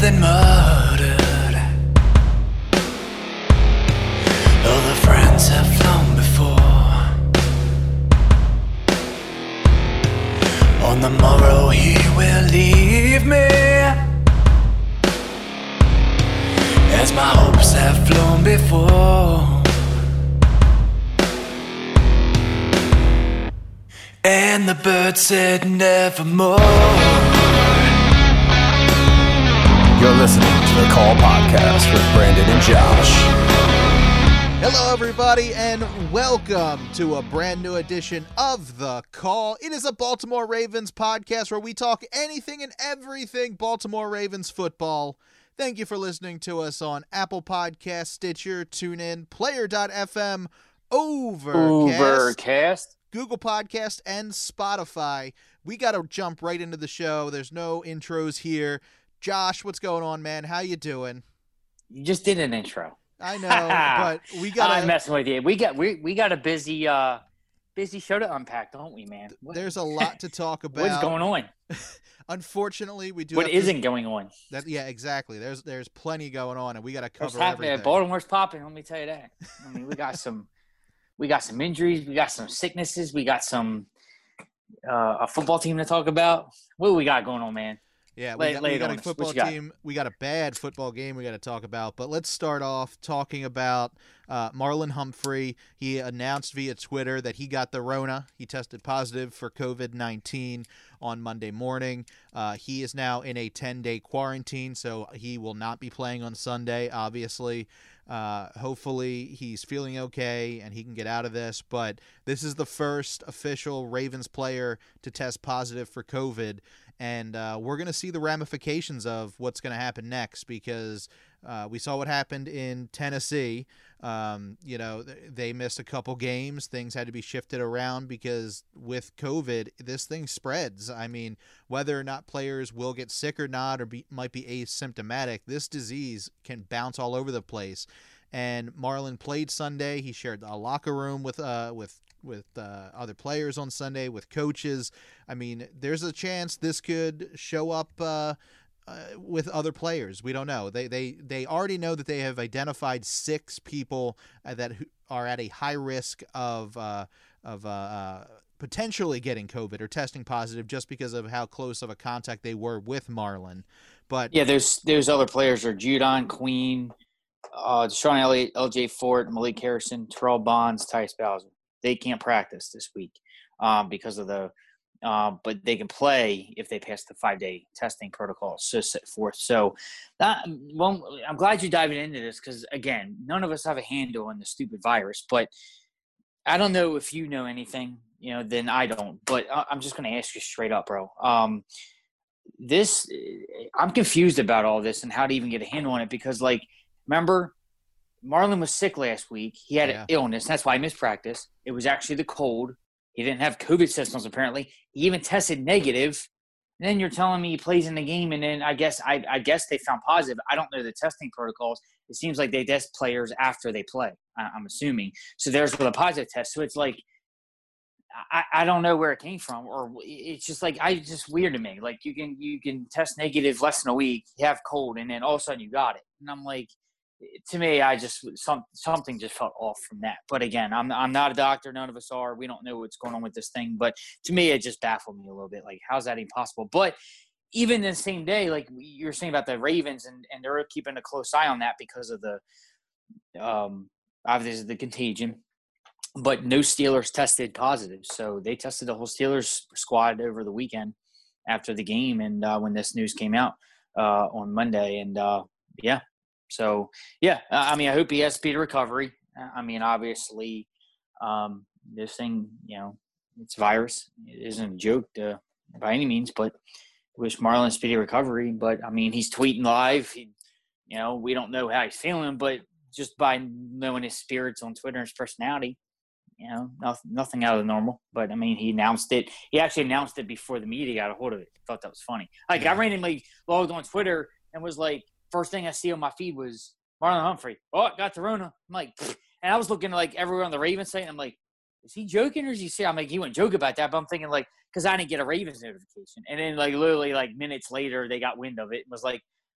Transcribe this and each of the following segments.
been murdered. All the friends have flown before. On the morrow he will leave me, as my hopes have flown before. And the bird said nevermore. You're listening to the Call Podcast with Brandon and Josh. Hello, everybody, and welcome to a brand new edition of The Call. It is a Baltimore Ravens podcast where we talk anything and everything Baltimore Ravens football. Thank you for listening to us on Apple Podcasts, Stitcher, TuneIn, Player.fm, Overcast, Google Podcast, and Spotify. We got to jump right into the show. There's no intros here. Josh, what's going on, man? How you doing? You just did an intro. I know, but we got. I'm messing with you. We got a busy show to unpack, don't we, man? There's a lot to talk about. What's going on? Unfortunately, we do. What isn't going on? Yeah, exactly. There's plenty going on, and we got to cover everything. everything. Baltimore's popping. Let me tell you that. I mean, we got some injuries. We got some sicknesses. We got some a football team to talk about. What do we got going on, man? Yeah, we got a football team. We got a bad football game we got to talk about. But let's start off talking about Marlon Humphrey. He announced via Twitter that he got the Rona. He tested positive for COVID-19 on Monday morning. He is now in a 10-day quarantine, so he will not be playing on Sunday, obviously. Hopefully he's feeling okay and he can get out of this. But this is the first official Ravens player to test positive for COVID. And we're going to see the ramifications of what's going to happen next, because we saw what happened in Tennessee. They missed a couple games. Things had to be shifted around because with COVID, this thing spreads. I mean, whether or not players will get sick or not, or might be asymptomatic, this disease can bounce all over the place. And Marlon played Sunday. He shared a locker room with other players on Sunday, with coaches. I mean, there's a chance this could show up with other players. We don't know. They already know that they have identified 6 people that are at a high risk of potentially getting COVID or testing positive just because of how close of a contact they were with Marlon. But yeah, there's other players are Judon Queen, Deshaun Elliott, LJ Fort, Malik Harrison, Terrell Bonds, Tyus Bowser. They can't practice this week because of but they can play if they pass the 5-day testing protocol so set forth. So I'm glad you're diving into this because, again, none of us have a handle on the stupid virus. But I don't know if you know anything, then I don't. But I'm just going to ask you straight up, bro. I'm confused about all this and how to even get a handle on it because, remember – Marlon was sick last week. He had an illness. That's why he missed practice. It was actually the cold. He didn't have COVID symptoms, apparently. He even tested negative. And then you're telling me he plays in the game, and then I guess they found positive. I don't know the testing protocols. It seems like they test players after they play, I'm assuming. So there's with a positive test. So it's like I don't know where it came from, or it's just it's just weird to me. Like you can test negative less than a week, you have cold, and then all of a sudden you got it. And I'm like, to me, something just felt off from that. But again, I'm not a doctor. None of us are. We don't know what's going on with this thing. But to me, it just baffled me a little bit. Like, how's that even possible? But even the same day, like you're saying about the Ravens, and they're keeping a close eye on that because of the obviously the contagion. But no Steelers tested positive, so they tested the whole Steelers squad over the weekend after the game, and when this news came out on Monday, and yeah. So, yeah, I mean, I hope he has speedy recovery. I mean, obviously, this thing, it's virus. It isn't a joke by any means, but I wish Marlon speedy recovery. But, I mean, he's tweeting live. We don't know how he's feeling, but just by knowing his spirits on Twitter and his personality, nothing out of the normal. But, I mean, he announced it. He actually announced it before the media got a hold of it. I thought that was funny. I randomly logged on Twitter and was like, first thing I see on my feed was Marlon Humphrey. Oh, got the Rona. I'm like, pfft. And I was looking everywhere on the Ravens site. And I'm like, is he joking or is he serious? I'm like, he wouldn't joke about that. But I'm thinking because I didn't get a Ravens notification. And then literally minutes later, they got wind of it and was like,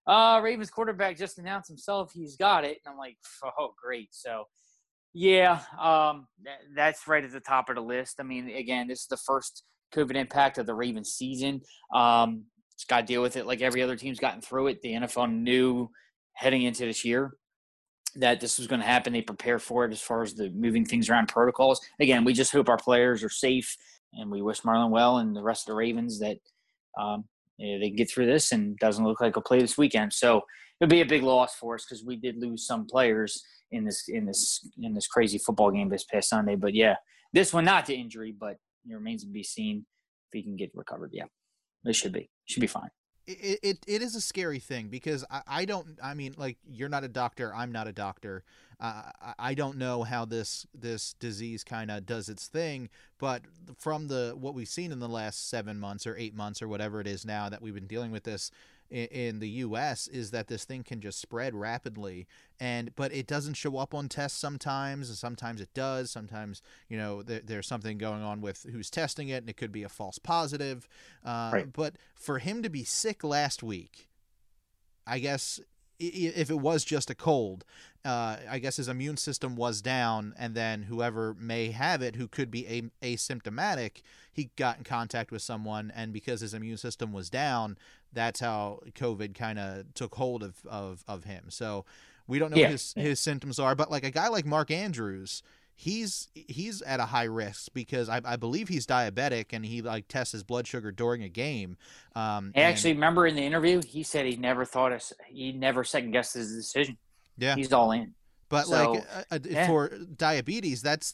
Ravens quarterback just announced himself he's got it, and I'm like, oh, great. So, yeah, that's right at the top of the list. I mean, again, this is the first COVID impact of the Ravens season. It's got to deal with it like every other team's gotten through it. The NFL knew heading into this year that this was going to happen. They prepared for it as far as the moving things around protocols. Again, we just hope our players are safe, and we wish Marlon well and the rest of the Ravens that they can get through this, and doesn't look like he'll play this weekend. So it'll be a big loss for us because we did lose some players in this crazy football game this past Sunday. But yeah, this one not to injury, but it remains to be seen if he can get recovered. Yeah, it should be fine. It is a scary thing because I mean, like, you're not a doctor, I'm not a doctor. I don't know how this disease kind of does its thing, but from what we've seen in the last 7 months or 8 months or whatever it is now that we've been dealing with this in the U.S. is that this thing can just spread rapidly, but it doesn't show up on tests sometimes. Sometimes it does. Sometimes, there's something going on with who's testing it, and it could be a false positive. Right. But for him to be sick last week, I guess if it was just a cold, I guess his immune system was down, and then whoever may have it who could be asymptomatic, he got in contact with someone, and because his immune system was down, that's how COVID kind of took hold of him. So we don't know what his symptoms are, but like a guy like Mark Andrews, he's at a high risk because I believe he's diabetic, and he tests his blood sugar during a game. Actually, remember in the interview, he said he never second guessed his decision. Yeah, he's all in. But so, for diabetes, that's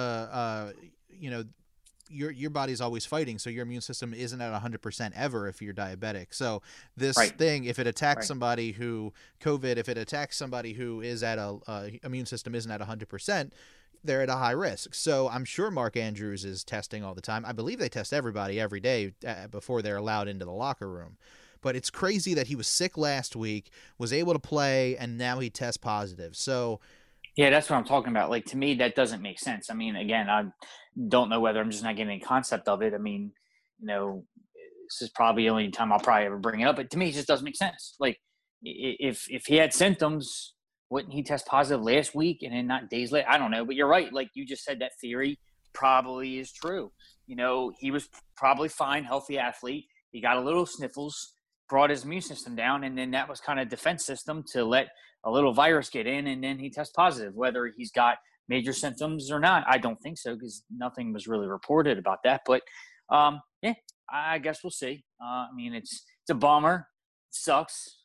your body's always fighting, so your immune system isn't at 100% ever if you're diabetic. So this thing, if it attacks somebody if it attacks somebody who is at immune system isn't at 100%, they're at a high risk. So I'm sure Mark Andrews is testing all the time. I believe they test everybody every day before they're allowed into the locker room. But it's crazy that he was sick last week, was able to play, and now he tests positive. So yeah, that's what I'm talking about. Like, to me, that doesn't make sense. I mean, again, I don't know whether I'm just not getting a concept of it. I mean, this is probably the only time I'll probably ever bring it up. But to me, it just doesn't make sense. Like, if he had symptoms, wouldn't he test positive last week and then not days later? I don't know. But you're right. Like you just said, that theory probably is true. He was probably fine, healthy athlete. He got a little sniffles, brought his immune system down, and then that was kind of defense system to let a little virus get in, and then he tests positive. Whether he's got major symptoms or not, I don't think so, because nothing was really reported about that. But yeah, I guess we'll see. I mean, it's a bummer. It sucks.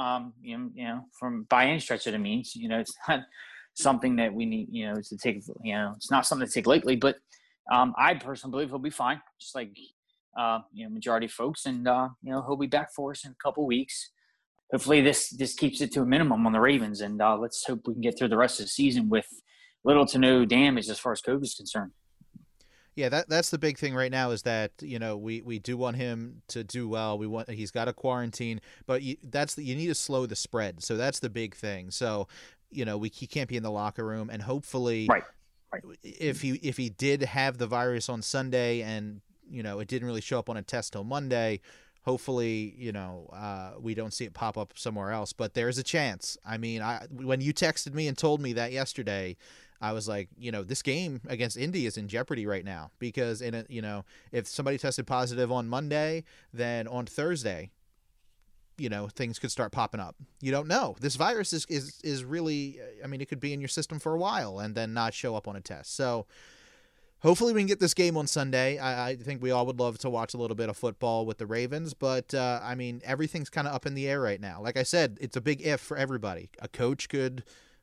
From by any stretch of the means, it's not something that we need, to take. It's not something to take lightly. But I personally believe he'll be fine, just like majority of folks, and he'll be back for us in a couple weeks. Hopefully this keeps it to a minimum on the Ravens, and let's hope we can get through the rest of the season with little to no damage as far as COVID is concerned. Yeah, that's the big thing right now is that, we do want him to do well. He's got a quarantine, but you need to slow the spread. So that's the big thing. So, he can't be in the locker room, and hopefully right. if he did have the virus on Sunday and, it didn't really show up on a test till Monday, hopefully, we don't see it pop up somewhere else, but there's a chance. I mean, when you texted me and told me that yesterday, I was like, this game against Indy is in jeopardy right now because if somebody tested positive on Monday, then on Thursday, things could start popping up. You don't know. This virus is really, I mean, it could be in your system for a while and then not show up on a test. So hopefully we can get this game on Sunday. I think we all would love to watch a little bit of football with the Ravens, but I mean, everything's kind of up in the air right now. Like I said, it's a big if for everybody. A coach could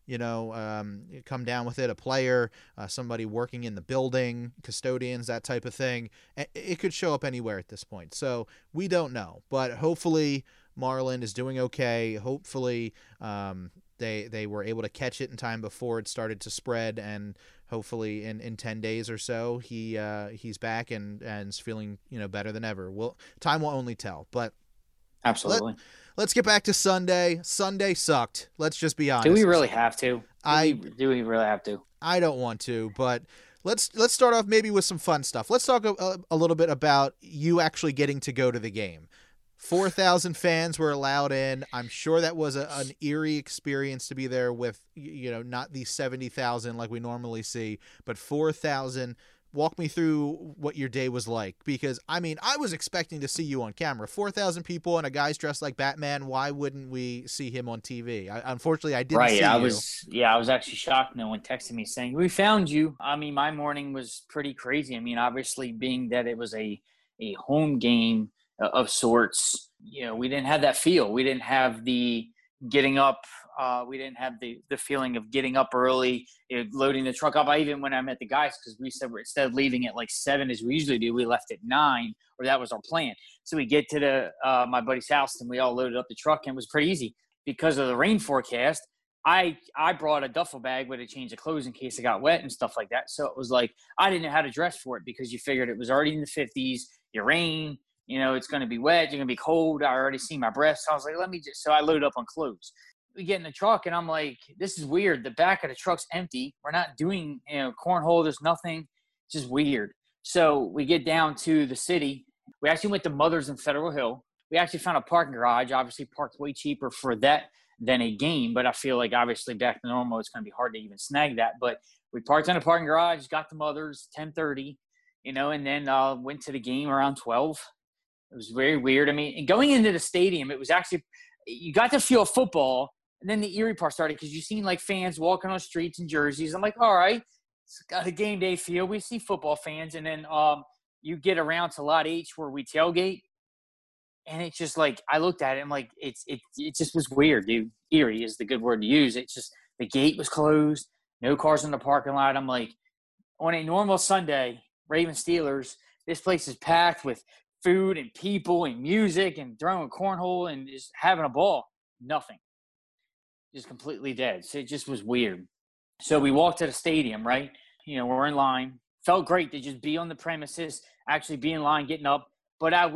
come down with it, a player, somebody working in the building, custodians, that type of thing. It could show up anywhere at this point. So we don't know, but hopefully Marlon is doing okay. Hopefully they were able to catch it in time before it started to spread, and hopefully in 10 days or so he's back and is feeling better than ever. Time will only tell, but absolutely. Let's get back to Sunday. Sunday sucked. Let's just be honest. Do we really have to? Do we really have to? I don't want to, but let's start off maybe with some fun stuff. Let's talk a little bit about you actually getting to go to the game. 4,000 fans were allowed in. I'm sure that was an eerie experience to be there with, not the 70,000 like we normally see, but 4,000. Walk me through what your day was like, because I was expecting to see you on camera. 4,000 people and a guy's dressed like Batman. Why wouldn't we see him on TV? Unfortunately, I didn't see you. I was actually shocked. No one texted me saying, "We found you." My morning was pretty crazy. Obviously, being that it was a home game of sorts, we didn't have that feel. We didn't have the getting up. We didn't have the feeling of getting up early, loading the truck up. When I met the guys, because we said instead of leaving at like 7 as we usually do, we left at 9, or that was our plan. So we get to my buddy's house and we all loaded up the truck, and it was pretty easy because of the rain forecast. I brought a duffel bag with a change of clothes in case it got wet and stuff like that. So it was like I didn't know how to dress for it, because you figured it was already in the 50s. You rain, it's going to be wet. You're going to be cold. I already see my breath. So I was like, so I loaded up on clothes. We get in the truck, and I'm like, this is weird. The back of the truck's empty. We're not doing, cornhole. There's nothing. It's just weird. So we get down to the city. We actually went to Mother's in Federal Hill. We actually found a parking garage, obviously parked way cheaper for that than a game. But I feel like obviously back to normal, it's going to be hard to even snag that. But we parked in a parking garage, got to Mother's 10:30, and then went to the game around 12. It was very weird. Going into the stadium, it was actually, you got to feel football. And then the eerie part started, because you seen like fans walking on the streets in jerseys. I'm like, all right, it's got a game day feel. We see football fans. And then you get around to Lot H where we tailgate. And it's just like, I looked at it. I'm like, it just was weird, dude. Eerie is the good word to use. It's just, the gate was closed. No cars in the parking lot. I'm like, on a normal Sunday, Ravens Steelers, this place is packed with food and people and music and throwing cornhole and just having a ball. Nothing. Just completely dead. So it just was weird. So we walked to the stadium, right? We're in line. Felt great to just be on the premises, actually be in line, getting up. But I'm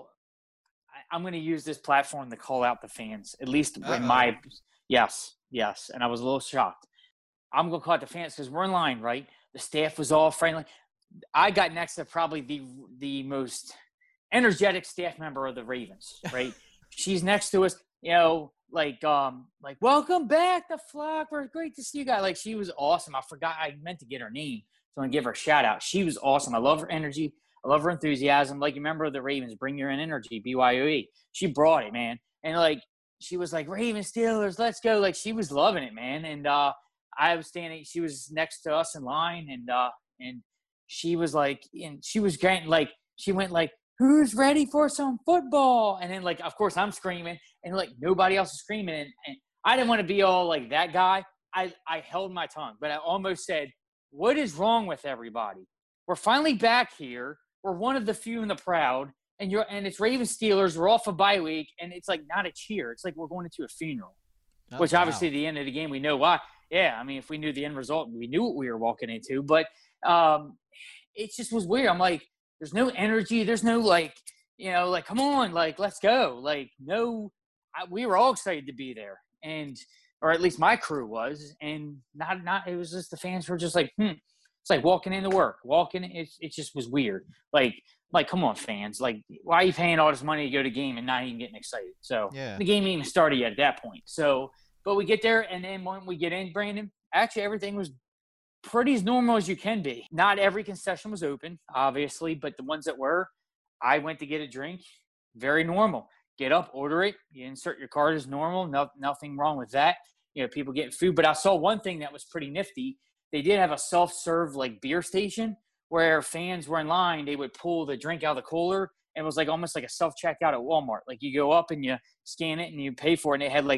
going to use this platform to call out the fans, at least in my – yes. And I was a little shocked. I'm going to call out the fans because we're in line, right? The staff was all friendly. I got next to probably the most energetic staff member of the Ravens, right? She's next to us, like welcome back to Flock. We're great to see you guys. Like, she was awesome. I forgot, I meant to get her name, so I'm gonna give her a shout out. She was awesome. I love her energy. I love her enthusiasm. Like, you remember the Ravens, bring your own energy, BYOE. She brought it, man. And like, she was like, Ravens, Steelers, let's go. Like, she was loving it, man. And I was standing, she was next to us in line, and she was like, and she was getting like, she went like, who's ready for some football? And then, like, of course, I'm screaming, and, like, nobody else is screaming. And I didn't want to be all, like, that guy. I held my tongue, but I almost said, what is wrong with everybody? We're finally back here. We're one of the few in the proud, and it's Ravens Steelers. We're off a bye week, and it's, like, not a cheer. It's like we're going into a funeral, which obviously at the end of the game we know why. Yeah, if we knew the end result, we knew what we were walking into. But it just was weird. I'm like, there's no energy. There's no, like, come on, like, let's go. Like, no, we were all excited to be there, or at least my crew was, and not. It was just the fans were just like, It's like walking into work. It just was weird. Like, come on, fans. Like, why are you paying all this money to go to the game and not even getting excited? So yeah. The game ain't even started yet at that point. So, but we get there, and then when we get in, Brandon, actually everything was pretty as normal as you can be. Not every concession was open, obviously, but the ones that were, I went to get a drink. Very normal. Get up, order it. You insert your card as normal. Nothing wrong with that. People getting food. But I saw one thing that was pretty nifty. They did have a self-serve, like, beer station where fans were in line. They would pull the drink out of the cooler, and it was like almost like a self-checkout at Walmart. Like, you go up and you scan it and you pay for it, and it had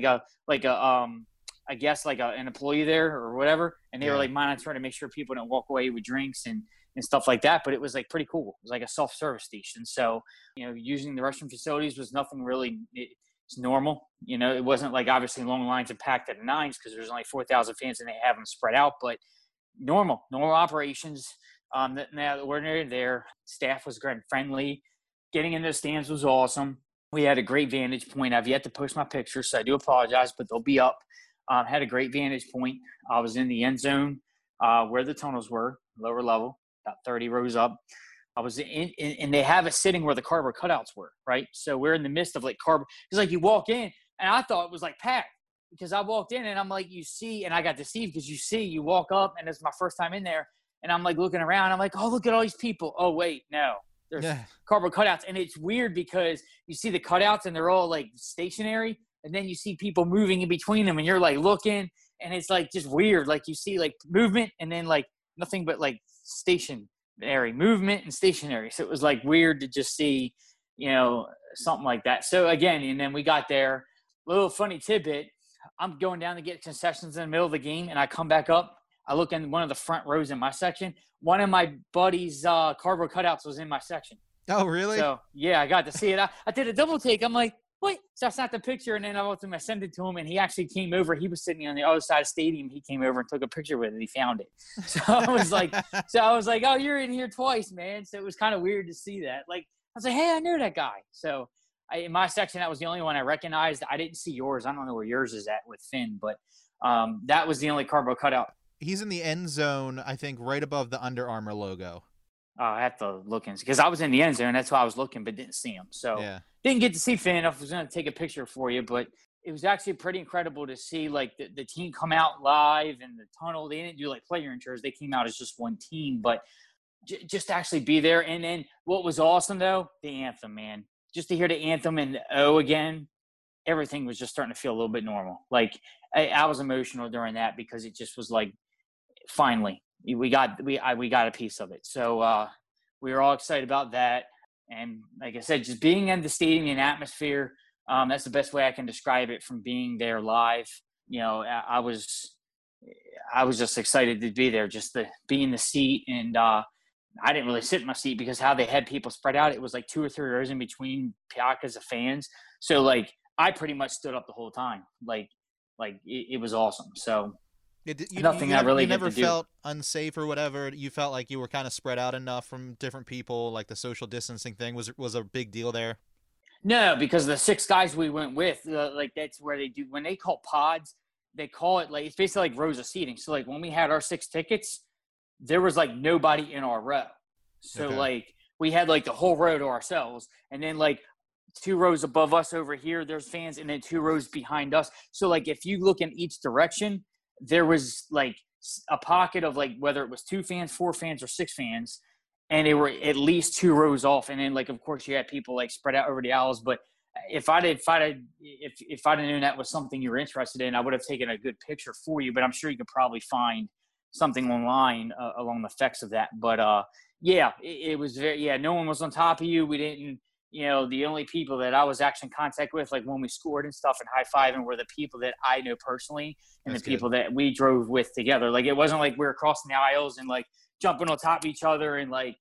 I guess like an employee there or whatever, and they were like monitoring to make sure people didn't walk away with drinks and stuff like that. But it was like pretty cool. It was like a self-service station. So, using the restroom facilities was nothing really. It's normal. It wasn't like obviously long lines and packed at the nines because there's only 4,000 fans and they have them spread out, but normal operations. Now that we're there, staff was great, friendly. Getting into the stands was awesome. We had a great vantage point. I've yet to post my pictures, so I do apologize, but they'll be up. Had a great vantage point. I was in the end zone where the tunnels were, lower level, about 30 rows up. I was and they have it sitting where the cardboard cutouts were, right? So we're in the midst of like cardboard. It's like you walk in, and I thought it was like packed because I walked in, and I'm like, you see, and I got deceived because you walk up, and it's my first time in there, and I'm like looking around. I'm like, oh, look at all these people. Oh, wait, no. There's cardboard cutouts. And it's weird because you see the cutouts, and they're all like stationary, and then you see people moving in between them, and you're like looking, and it's like just weird. Like you see like movement, and then like nothing but like stationary movement and stationary. So it was like weird to just see, something like that. So again, and then we got there, little funny tidbit. I'm going down to get concessions in the middle of the game, and I come back up. I look in one of the front rows in my section. One of my buddy's cardboard cutouts was in my section. Oh, really? So yeah, I got to see it. I did a double take. I'm like, wait, so that's not the picture. And then I sent it to him, and he actually came over. He was sitting on the other side of the stadium. He came over and took a picture with it. He found it. So I was like, oh, you're in here twice, man. So it was kind of weird to see that. Like, I was like, hey, I know that guy. So in my section, that was the only one I recognized. I didn't see yours. I don't know where yours is at with Finn, but that was the only cardboard cutout. He's in the end zone, I think, right above the Under Armour logo. Oh, I have to look in because I was in the end zone. That's why I was looking, but didn't see him. So didn't get to see Finn. I was going to take a picture for you, but it was actually pretty incredible to see like the team come out live in the tunnel. They didn't do like player intros. They came out as just one team, but just to actually be there. And then what was awesome though, the anthem, man, just to hear the anthem and O again, everything was just starting to feel a little bit normal. Like I was emotional during that because it just was like, finally we got a piece of it. So we were all excited about that. And like I said, just being in the stadium and atmosphere, that's the best way I can describe it from being there live. I was just excited to be there, just to be in the seat. And I didn't really sit in my seat because how they had people spread out, it was like 2 or 3 rows in between pacas of fans. So like I pretty much stood up the whole time. Like it was awesome. So you never felt unsafe or whatever. You felt like you were kind of spread out enough from different people, like the social distancing thing was a big deal there. No, because the 6 guys we went with, like that's where they do when they call pods. They call it like it's basically like rows of seating. So like when we had our 6 tickets, there was like nobody in our row. So like we had like the whole row to ourselves, and then like 2 rows above us over here, there's fans, and then 2 rows behind us. So like if you look in each direction, there was like a pocket of like whether it was 2 fans, 4 fans, or 6 fans, and they were at least 2 rows off. And then like of course you had people like spread out over the aisles. But if I'd known that was something you were interested in, I would have taken a good picture for you. But I'm sure you could probably find something online along the effects of that. But it was very no one was on top of you. We didn't. The only people that I was actually in contact with, like when we scored and stuff and high-fiving, were the people that I know personally and That's the people that we drove with together. Like, it wasn't like we were crossing the aisles and, like, jumping on top of each other and, like,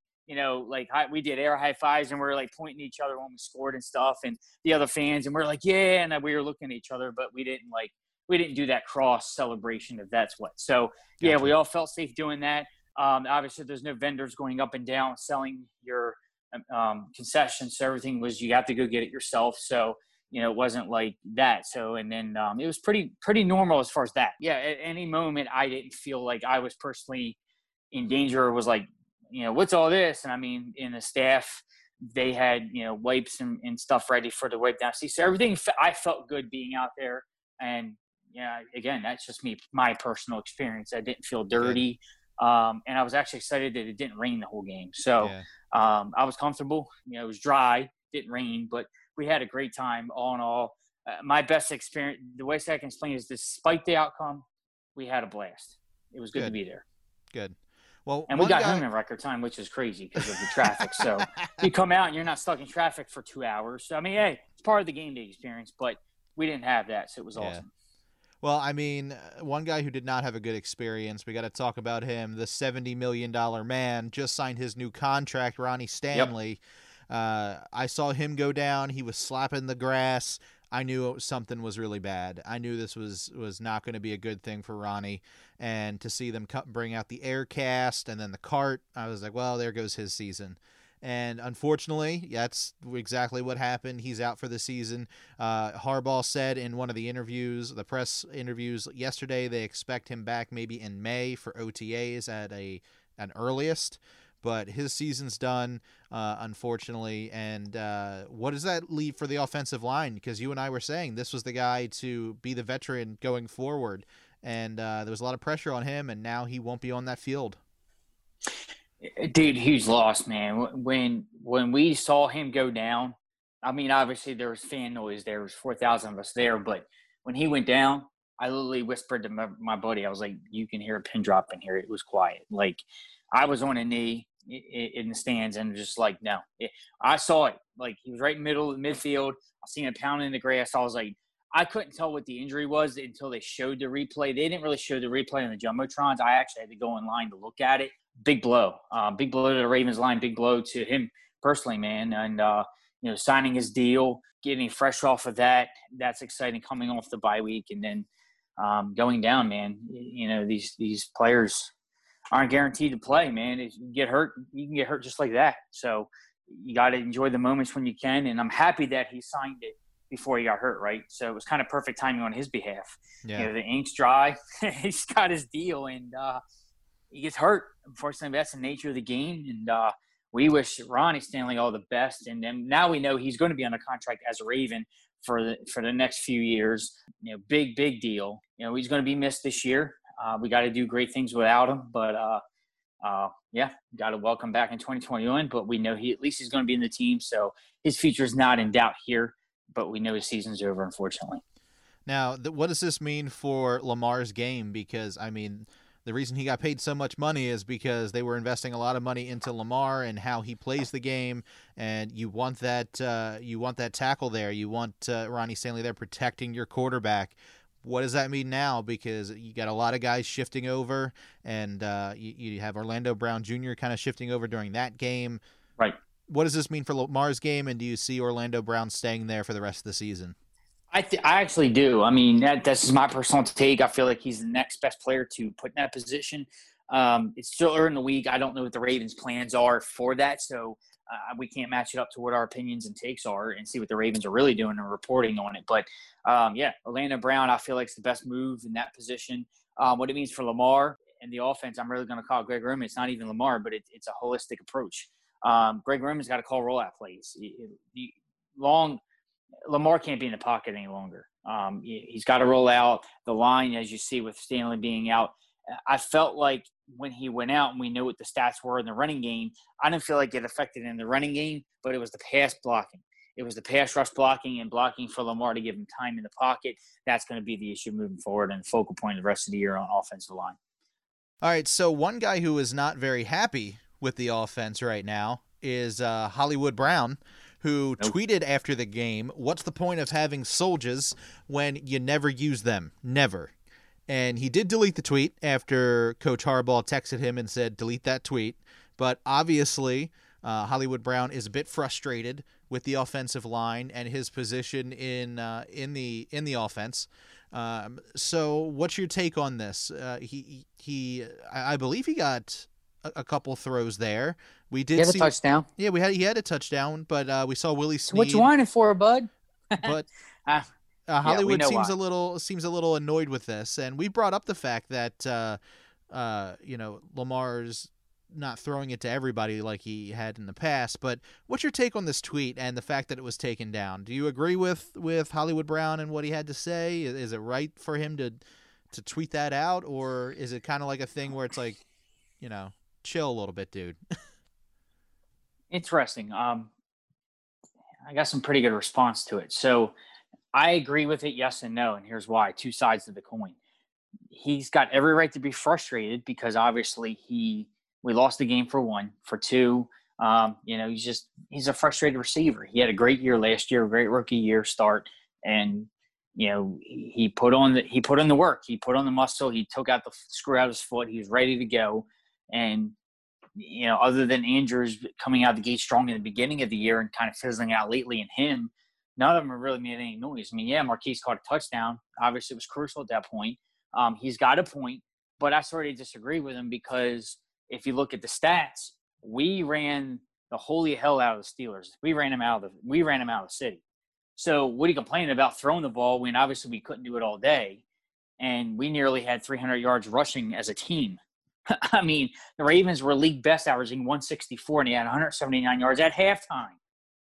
we did air high-fives and we were, like, pointing at each other when we scored and stuff and the other fans. And we were like, yeah, and we were looking at each other, but we didn't do that cross celebration if that's what. So, yeah, we all felt safe doing that. Obviously, there's no vendors going up and down selling your concessions. So everything was you have to go get it yourself. So it wasn't like that. So and then it was pretty normal as far as that. Yeah, at any moment I didn't feel like I was personally in danger or was like what's all this. And I mean, in the staff they had wipes and stuff ready for the wipe down seat. So everything I felt good being out there. And again, that's just my personal experience. I didn't feel dirty. And I was actually excited that it didn't rain the whole game. So I was comfortable. It was dry, didn't rain, but we had a great time all in all. My best experience, the way I can explain it is despite the outcome, we had a blast. It was good to be there. Good. Well, and we got home in record time, which is crazy because of the traffic. So you come out and you're not stuck in traffic for 2 hours. So, I mean, hey, it's part of the game day experience, but we didn't have that. So it was awesome. Well, I mean, one guy who did not have a good experience, we got to talk about him. The $70 million man just signed his new contract, Ronnie Stanley. Yep. I saw him go down. He was slapping the grass. I knew something was really bad. I knew this was not going to be a good thing for Ronnie. And to see them bring out the air cast and then the cart, I was like, well, there goes his season. And unfortunately, that's exactly what happened. He's out for the season. Harbaugh said in one of the interviews, the press interviews yesterday, they expect him back maybe in May for OTAs at an earliest. but his season's done, unfortunately. And what does that leave for the offensive line? Because you and I were saying this was the guy to be the veteran going forward, and there was a lot of pressure on him, and now he won't be on that field. Dude, huge loss, man. When we saw him go down, I mean, obviously there was fan noise. There was 4,000 of us there, but when he went down, I literally whispered to my buddy. I was like, "You can hear a pin drop in here." It was quiet. Like, I was on a knee in the stands and just like, no. I saw it. Like, he was right in the middle of the midfield. I seen him pounding the grass. I was like, I couldn't tell what the injury was until they showed the replay. They didn't really show the replay on the Jumbotrons. I actually had to go online to look at it. Big blow. Big blow to the Ravens line. Big blow to him personally, man. And, signing his deal, getting fresh off of that, that's exciting coming off the bye week. And then going down, man, these players aren't guaranteed to play, man. If you get hurt, you can get hurt just like that. So you got to enjoy the moments when you can. And I'm happy that he signed it before he got hurt, right? So it was kind of perfect timing on his behalf. Yeah. The ink's dry. He's got his deal, and he gets hurt. Unfortunately, that's the nature of the game. And we wish Ronnie Stanley all the best. And then now we know he's going to be on a contract as a Raven for the next few years. Big deal. He's going to be missed this year. We got to do great things without him, but got to welcome back in 2021. But we know at least he's going to be in the team, so his future is not in doubt here. But we know his season's over, unfortunately. Now, what does this mean for Lamar's game? Because, I mean, the reason he got paid so much money is because they were investing a lot of money into Lamar and how he plays the game, and you want that tackle there. You want Ronnie Stanley there protecting your quarterback. What does that mean now? Because you got a lot of guys shifting over, and you have Orlando Brown Jr. kind of shifting over during that game. Right. What does this mean for Lamar's game, and do you see Orlando Brown staying there for the rest of the season? I actually do. I mean, this is my personal take. I feel like he's the next best player to put in that position. It's still early in the week. I don't know what the Ravens' plans are for that, so we can't match it up to what our opinions and takes are and see what the Ravens are really doing and reporting on it. But, Orlando Brown, I feel like is the best move in that position. What it means for Lamar and the offense, I'm really going to call Greg Roman. It's not even Lamar, but it's a holistic approach. Greg Roman's got to call rollout plays. Lamar can't be in the pocket any longer. He's got to roll out the line, as you see with Stanley being out. I felt like when he went out, and we knew what the stats were in the running game, I didn't feel like it affected in the running game, but it was the pass blocking. It was the pass rush blocking and blocking for Lamar to give him time in the pocket. That's going to be the issue moving forward and the focal point the rest of the year on offensive line. All right, so one guy who is not very happy with the offense right now is Hollywood Brown, who tweeted after the game, "What's the point of having soldiers when you never use them? Never." And he did delete the tweet after Coach Harbaugh texted him and said, delete that tweet. But obviously, Hollywood Brown is a bit frustrated with the offensive line and his position in the offense. So what's your take on this? I believe he got a couple throws there. We did see a touchdown. Yeah, he had a touchdown, but we saw Willie Snead. What you whining for, bud? But Hollywood seems a little annoyed with this, and we brought up the fact that Lamar's not throwing it to everybody like he had in the past. But what's your take on this tweet and the fact that it was taken down? Do you agree with Hollywood Brown and what he had to say? Is it right for him to tweet that out, or is it kind of like a thing where it's like, chill a little bit, dude? Interesting. I got some pretty good response to it. So I agree with it, yes and no, and here's why. Two sides of the coin. He's got every right to be frustrated because obviously we lost the game for one. For two, he's a frustrated receiver. He had a great year last year, a great rookie year start, and he put on the work. He put on the muscle. He took out the screw out of his foot. He was ready to go. And other than Andrews coming out the gate strong in the beginning of the year and kind of fizzling out lately in him, none of them have really made any noise. I mean, Marquise caught a touchdown. Obviously, it was crucial at that point. He's got a point, but I sort of disagree with him because if you look at the stats, we ran the holy hell out of the Steelers. We ran them out of the city. So what are you complaining about throwing the ball when obviously we couldn't do it all day? And we nearly had 300 yards rushing as a team. I mean, the Ravens were league best, averaging 164, and he had 179 yards at halftime.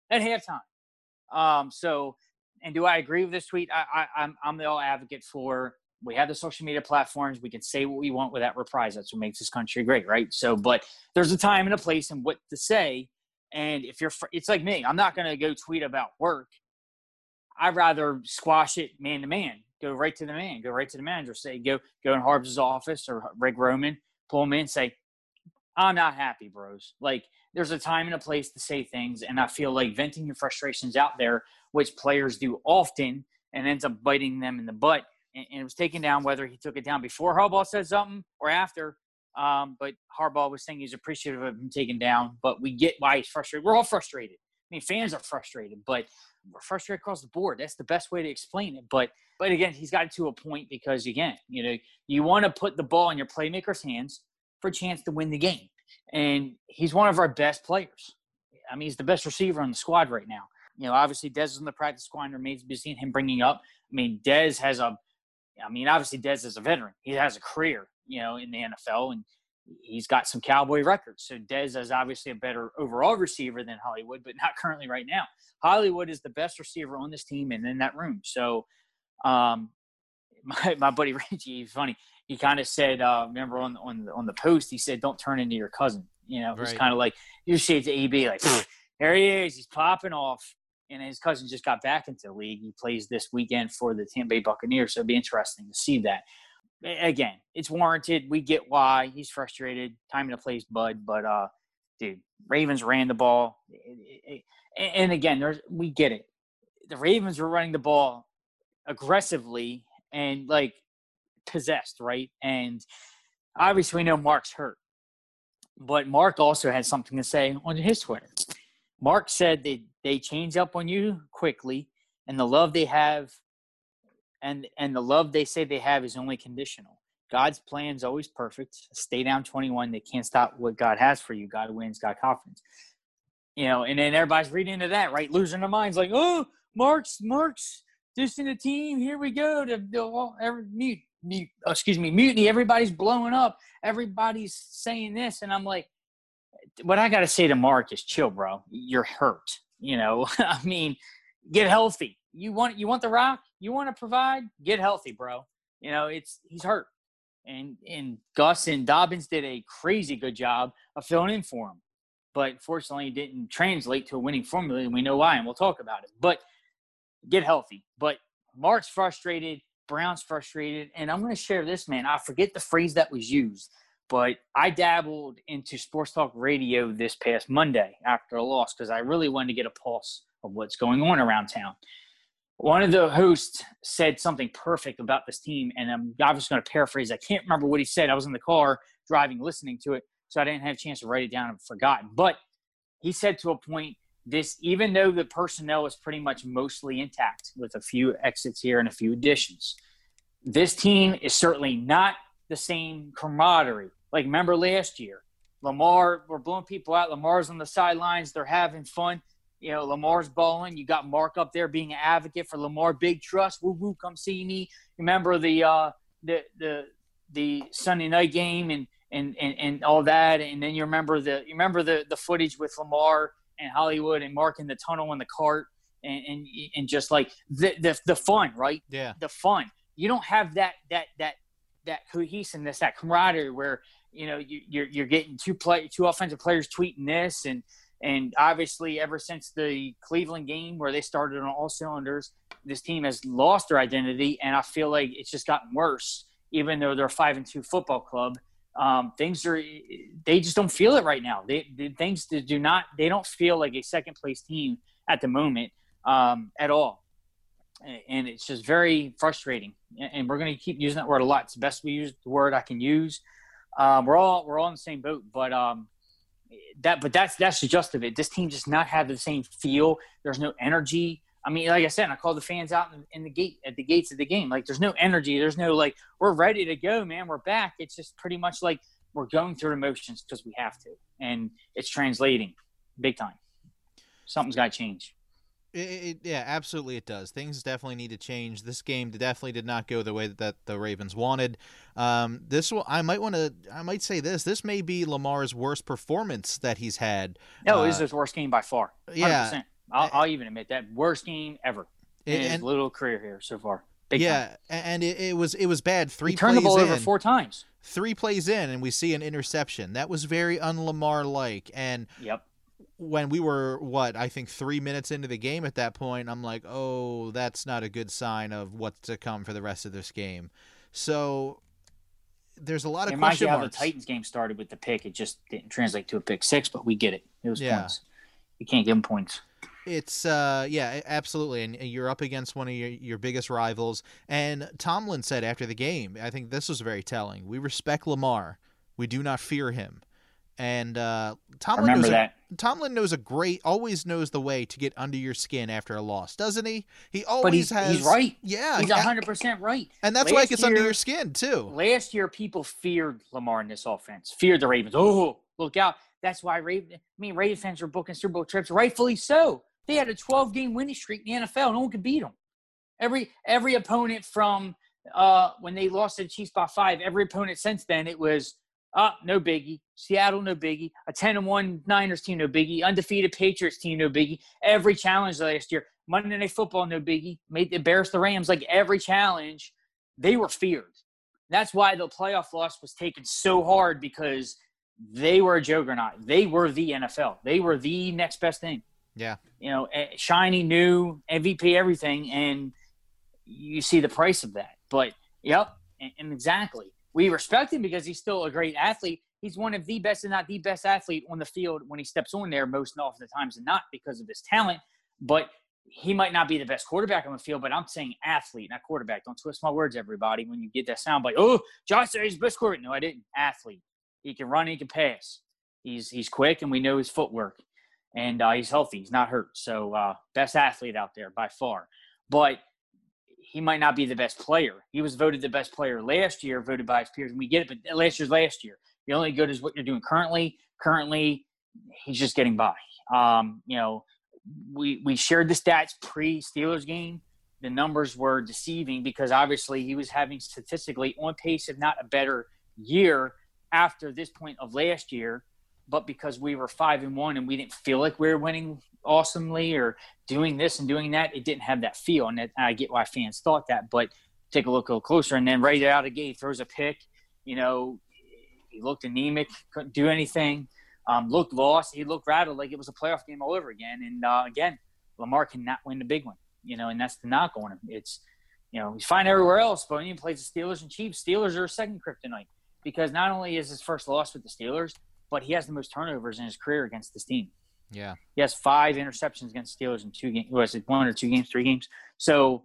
So, and do I agree with this tweet? I'm the all advocate for, we have the social media platforms. We can say what we want without reprise. That's what makes this country great, right? So, but there's a time and a place and what to say. And if it's like me, I'm not going to go tweet about work. I'd rather squash it man to man. Go right to the man. Go right to the manager. Say, go in Harbs' office or Rick Roman. Pull him in. Say, I'm not happy, bros. Like, there's a time and a place to say things, and I feel like venting your frustrations out there, which players do often, and ends up biting them in the butt. And it was taken down, whether he took it down before Harbaugh said something or after. But Harbaugh was saying he's appreciative of him taken down. But we get why he's frustrated. We're all frustrated. I mean, fans are frustrated, but we're frustrated across the board. That's the best way to explain it. But again, he's got to a point because, again, you want to put the ball in your playmaker's hands for a chance to win the game. And he's one of our best players. I mean, he's the best receiver on the squad right now. Obviously, Dez is in the practice squad and remains to be seen, him bringing up. I mean, obviously, Dez is a veteran. He has a career, in the NFL, and he's got some Cowboy records. So Dez is obviously a better overall receiver than Hollywood, but not currently right now. Hollywood is the best receiver on this team and in that room. So my buddy Reggie, he's funny. He kind of said, remember on the post, he said, "Don't turn into your cousin." It was kind of like, you see it to AB, like, there he is, he's popping off. And his cousin just got back into the league. He plays this weekend for the Tampa Bay Buccaneers, so it'd be interesting to see that. Again, it's warranted. We get why he's frustrated. Time and a place, bud. But, dude, Ravens ran the ball. And again, we get it. The Ravens were running the ball aggressively and, like, possessed, right? And obviously we know Mark's hurt. But Mark also had something to say on his Twitter. Mark said that they change up on you quickly, and the love they have and the love they say they have is only conditional. God's plan is always perfect. Stay down 21. They can't stop what God has for you. God wins, God confidence. And then everybody's reading into that, right? Losing their minds like, oh, Mark's dissing the team. Here we go. Mutiny. Everybody's blowing up. Everybody's saying this. And I'm like, what I got to say to Mark is chill, bro. You're hurt. I mean, get healthy. You want the rock? You want to provide? Get healthy, bro. He's hurt. And Gus and Dobbins did a crazy good job of filling in for him. But fortunately, it didn't translate to a winning formula, and we know why, and we'll talk about it. But get healthy. But Mark's frustrated. Brown's frustrated. And I'm going to share this, man. I forget the phrase that was used. But I dabbled into sports talk radio this past Monday after a loss because I really wanted to get a pulse of what's going on around town. One of the hosts said something perfect about this team, and I'm obviously going to paraphrase. I can't remember what he said. I was in the car driving, listening to it, so I didn't have a chance to write it down and forgotten. But he said to a point, even though the personnel is pretty much mostly intact with a few exits here and a few additions, this team is certainly not the same camaraderie. Like, remember last year, Lamar, we're blowing people out. Lamar's on the sidelines. They're having fun. Lamar's balling. You got Mark up there being an advocate for Lamar. Big trust. Woo woo, come see me. Remember the Sunday night game and all that. And then you remember the footage with Lamar and Hollywood and Mark in the tunnel in the cart and just like the fun, right? Yeah. The fun. You don't have that cohesiveness, that camaraderie where you're getting two offensive players tweeting this, and obviously ever since the Cleveland game where they started on all cylinders, this team has lost their identity, and I feel like it's just gotten worse. Even though they're a 5-2 football club, they just don't feel it right now. They don't feel like a second place team at the moment at all, and it's just very frustrating. And we're going to keep using that word a lot. It's the best the word I can use. We're all in the same boat, but that's the gist of it. This team just not have the same feel. There's no energy. I mean, like I said, I called the fans out at the gates of the game. Like, there's no energy. There's no, like, we're ready to go, man. We're back. It's just pretty much like we're going through the motions because we have to, and it's translating big time. Something's got to change. Yeah, absolutely it does. Things definitely need to change. This game definitely did not go the way that the Ravens wanted. I might say this. This may be Lamar's worst performance that he's had. No, it was his worst game by far. 100%. Yeah. I'll even admit that. Worst game ever in his little career here so far. Big time. And it was bad. He turned the ball over 4 times. 3 plays in, and we see an interception. That was very un-Lamar-like. And yep. When we were, I think 3 minutes into the game at that point, I'm like, oh, that's not a good sign of what's to come for the rest of this game. So there's a lot of question marks. It reminds you how the Titans game started with the pick. It just didn't translate to a pick 6, but we get it. It was points. You can't give them points. It's absolutely, and you're up against one of your biggest rivals. And Tomlin said after the game, I think this was very telling. We respect Lamar. We do not fear him. And Tomlin always knows the way to get under your skin after a loss, doesn't he? He always has. He's right. Yeah, he's 100% right. And that's why it gets under your skin too. Last year, people feared Lamar in this offense. Feared the Ravens. Oh, look out! That's why Ravens fans were booking Super Bowl trips, rightfully so. They had a 12-game winning streak in the NFL. No one could beat them. Every opponent from when they lost to the Chiefs by 5, every opponent since then, it was no biggie. Seattle, no biggie. A 10-1 Niners team, no biggie. Undefeated Patriots team, no biggie. Every challenge last year, Monday Night Football, no biggie. Made the Bears, the Rams, like every challenge, they were feared. That's why the playoff loss was taken so hard, because they were a juggernaut. They were the NFL. They were the next best thing. Yeah. Shiny, new, MVP, everything, and you see the price of that. But, yep, and exactly. We respect him because he's still a great athlete. He's one of the best, and not the best athlete on the field when he steps on there most often the times than not, because of his talent. But he might not be the best quarterback on the field, but I'm saying athlete, not quarterback. Don't twist my words, everybody, when you get that sound like, oh, Josh said he's the best quarterback. No, I didn't. Athlete. He can run, he can pass. He's quick, and we know his footwork. And he's healthy. He's not hurt. So best athlete out there by far. But he might not be the best player. He was voted the best player last year, voted by his peers. And we get it, but last year. You're only good as what you're doing currently. Currently, he's just getting by. We shared the stats pre-Steelers game. The numbers were deceiving because obviously he was having statistically on pace, if not a better year after this point of last year. But because we were 5-1 and we didn't feel like we were winning awesomely or doing this and doing that, it didn't have that feel. And I get why fans thought that. But take a look a little closer, and then right out of the gate, he throws a pick. He looked anemic, couldn't do anything, looked lost. He looked rattled like it was a playoff game all over again. And, again, Lamar cannot win the big one, and that's the knock on him. It's, he's fine everywhere else, but when he plays the Steelers and Chiefs, Steelers are a second kryptonite because not only is his first loss with the Steelers, but he has the most turnovers in his career against this team. Yeah. He has 5 interceptions against Steelers in 2 games. Was it 1 or 2 games, 3 games? So,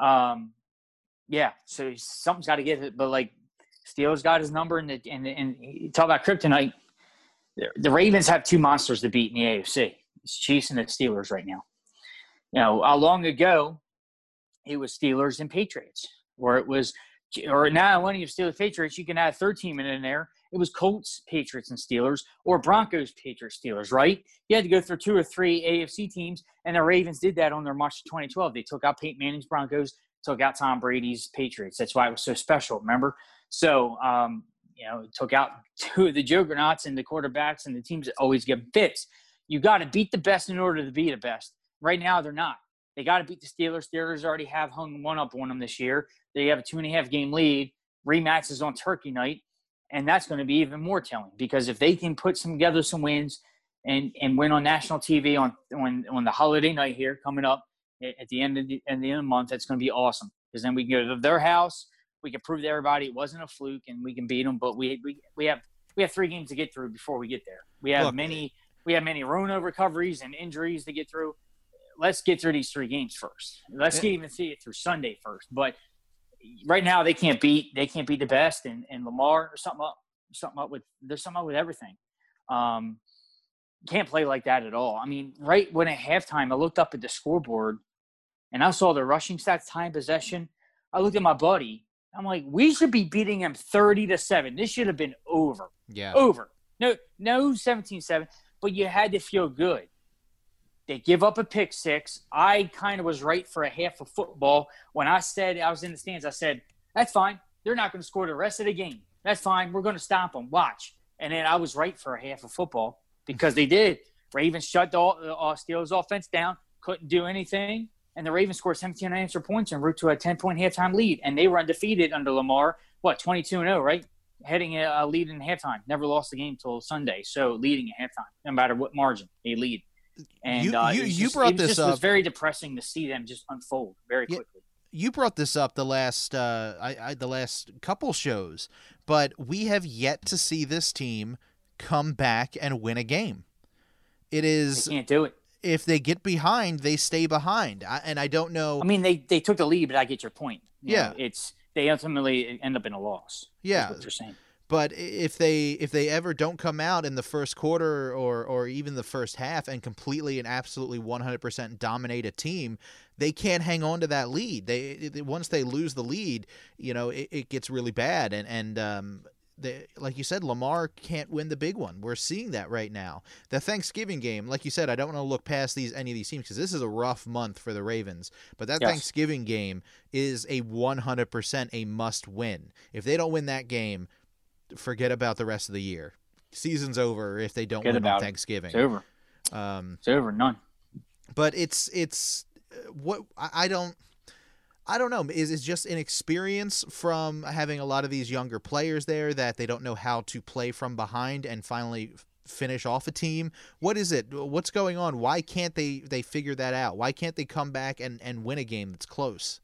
so something's got to get it. But, Steelers got his number, and you talk about kryptonite. The Ravens have 2 monsters to beat in the AFC. It's Chiefs and the Steelers right now. Long ago, it was Steelers and Patriots, or now when you Steelers Patriots, you can add a third team in there. It was Colts, Patriots, and Steelers, or Broncos, Patriots, Steelers, right? You had to go through 2 or 3 AFC teams, and the Ravens did that on their march to 2012. They took out Peyton Manning's Broncos, took out Tom Brady's Patriots. That's why it was so special, remember? So, it took out 2 of the juggernauts and the quarterbacks and the teams that always get fits. You got to beat the best in order to be the best. Right now, they're not. They got to beat the Steelers. Steelers already have hung one up on them this year. They have a 2.5-game lead. Rematch is on Turkey night. And that's going to be even more telling because if they can put together some wins and win on national TV on the holiday night here coming up at the end of the month, that's going to be awesome. Because then we can go to their house, we can prove to everybody it wasn't a fluke, and we can beat them. But we have 3 games to get through before we get there. We have many Rona recoveries and injuries to get through. Let's get through these 3 games first. Let's even see it through Sunday first. But right now they can't beat the best, and Lamar or something up with everything. Can't play like that at all. I mean, right when at halftime I looked up at the scoreboard and I saw the rushing stats, time possession. I looked at my buddy. I'm like, we should be beating him 30-7. This should have been over. Yeah. Over. No 17-7, but you had to feel good. They give up a pick six. I kind of was right for a half of football. When I said I was in the stands, I said, that's fine. They're not going to score the rest of the game. That's fine. We're going to stop them. Watch. And then I was right for a half of football because they did. Ravens shut the Steelers offense down, couldn't do anything. And the Ravens scored 17 unanswered points en route to a 10-point halftime lead. And they were undefeated under Lamar, 22-0, right? Heading a lead in halftime. Never lost the game until Sunday. So leading at halftime, no matter what margin, they lead. And you brought this up. It was very depressing to see them just unfold very quickly. You brought this up the last the last couple shows, but we have yet to see this team come back and win a game. They can't do it. If they get behind, they stay behind. And I don't know. I mean, they took the lead, but I get your point. Yeah. They ultimately end up in a loss. Yeah. That's what you're saying. But if they ever don't come out in the first quarter or even the first half and completely and absolutely 100% dominate a team, they can't hang on to that lead. Once they lose the lead, it gets really bad. And like you said, Lamar can't win the big one. We're seeing that right now. The Thanksgiving game, like you said, I don't want to look past any of these teams because this is a rough month for the Ravens. But that Thanksgiving game is a 100% a must win. If they don't win that game, forget about the rest of the year. Season's over if they don't win on Thanksgiving. It's over. It's over. None. But it's what I don't know. Is it just inexperience from having a lot of these younger players there that they don't know how to play from behind and finally finish off a team? What is it? What's going on? Why can't they figure that out? Why can't they come back and win a game that's close?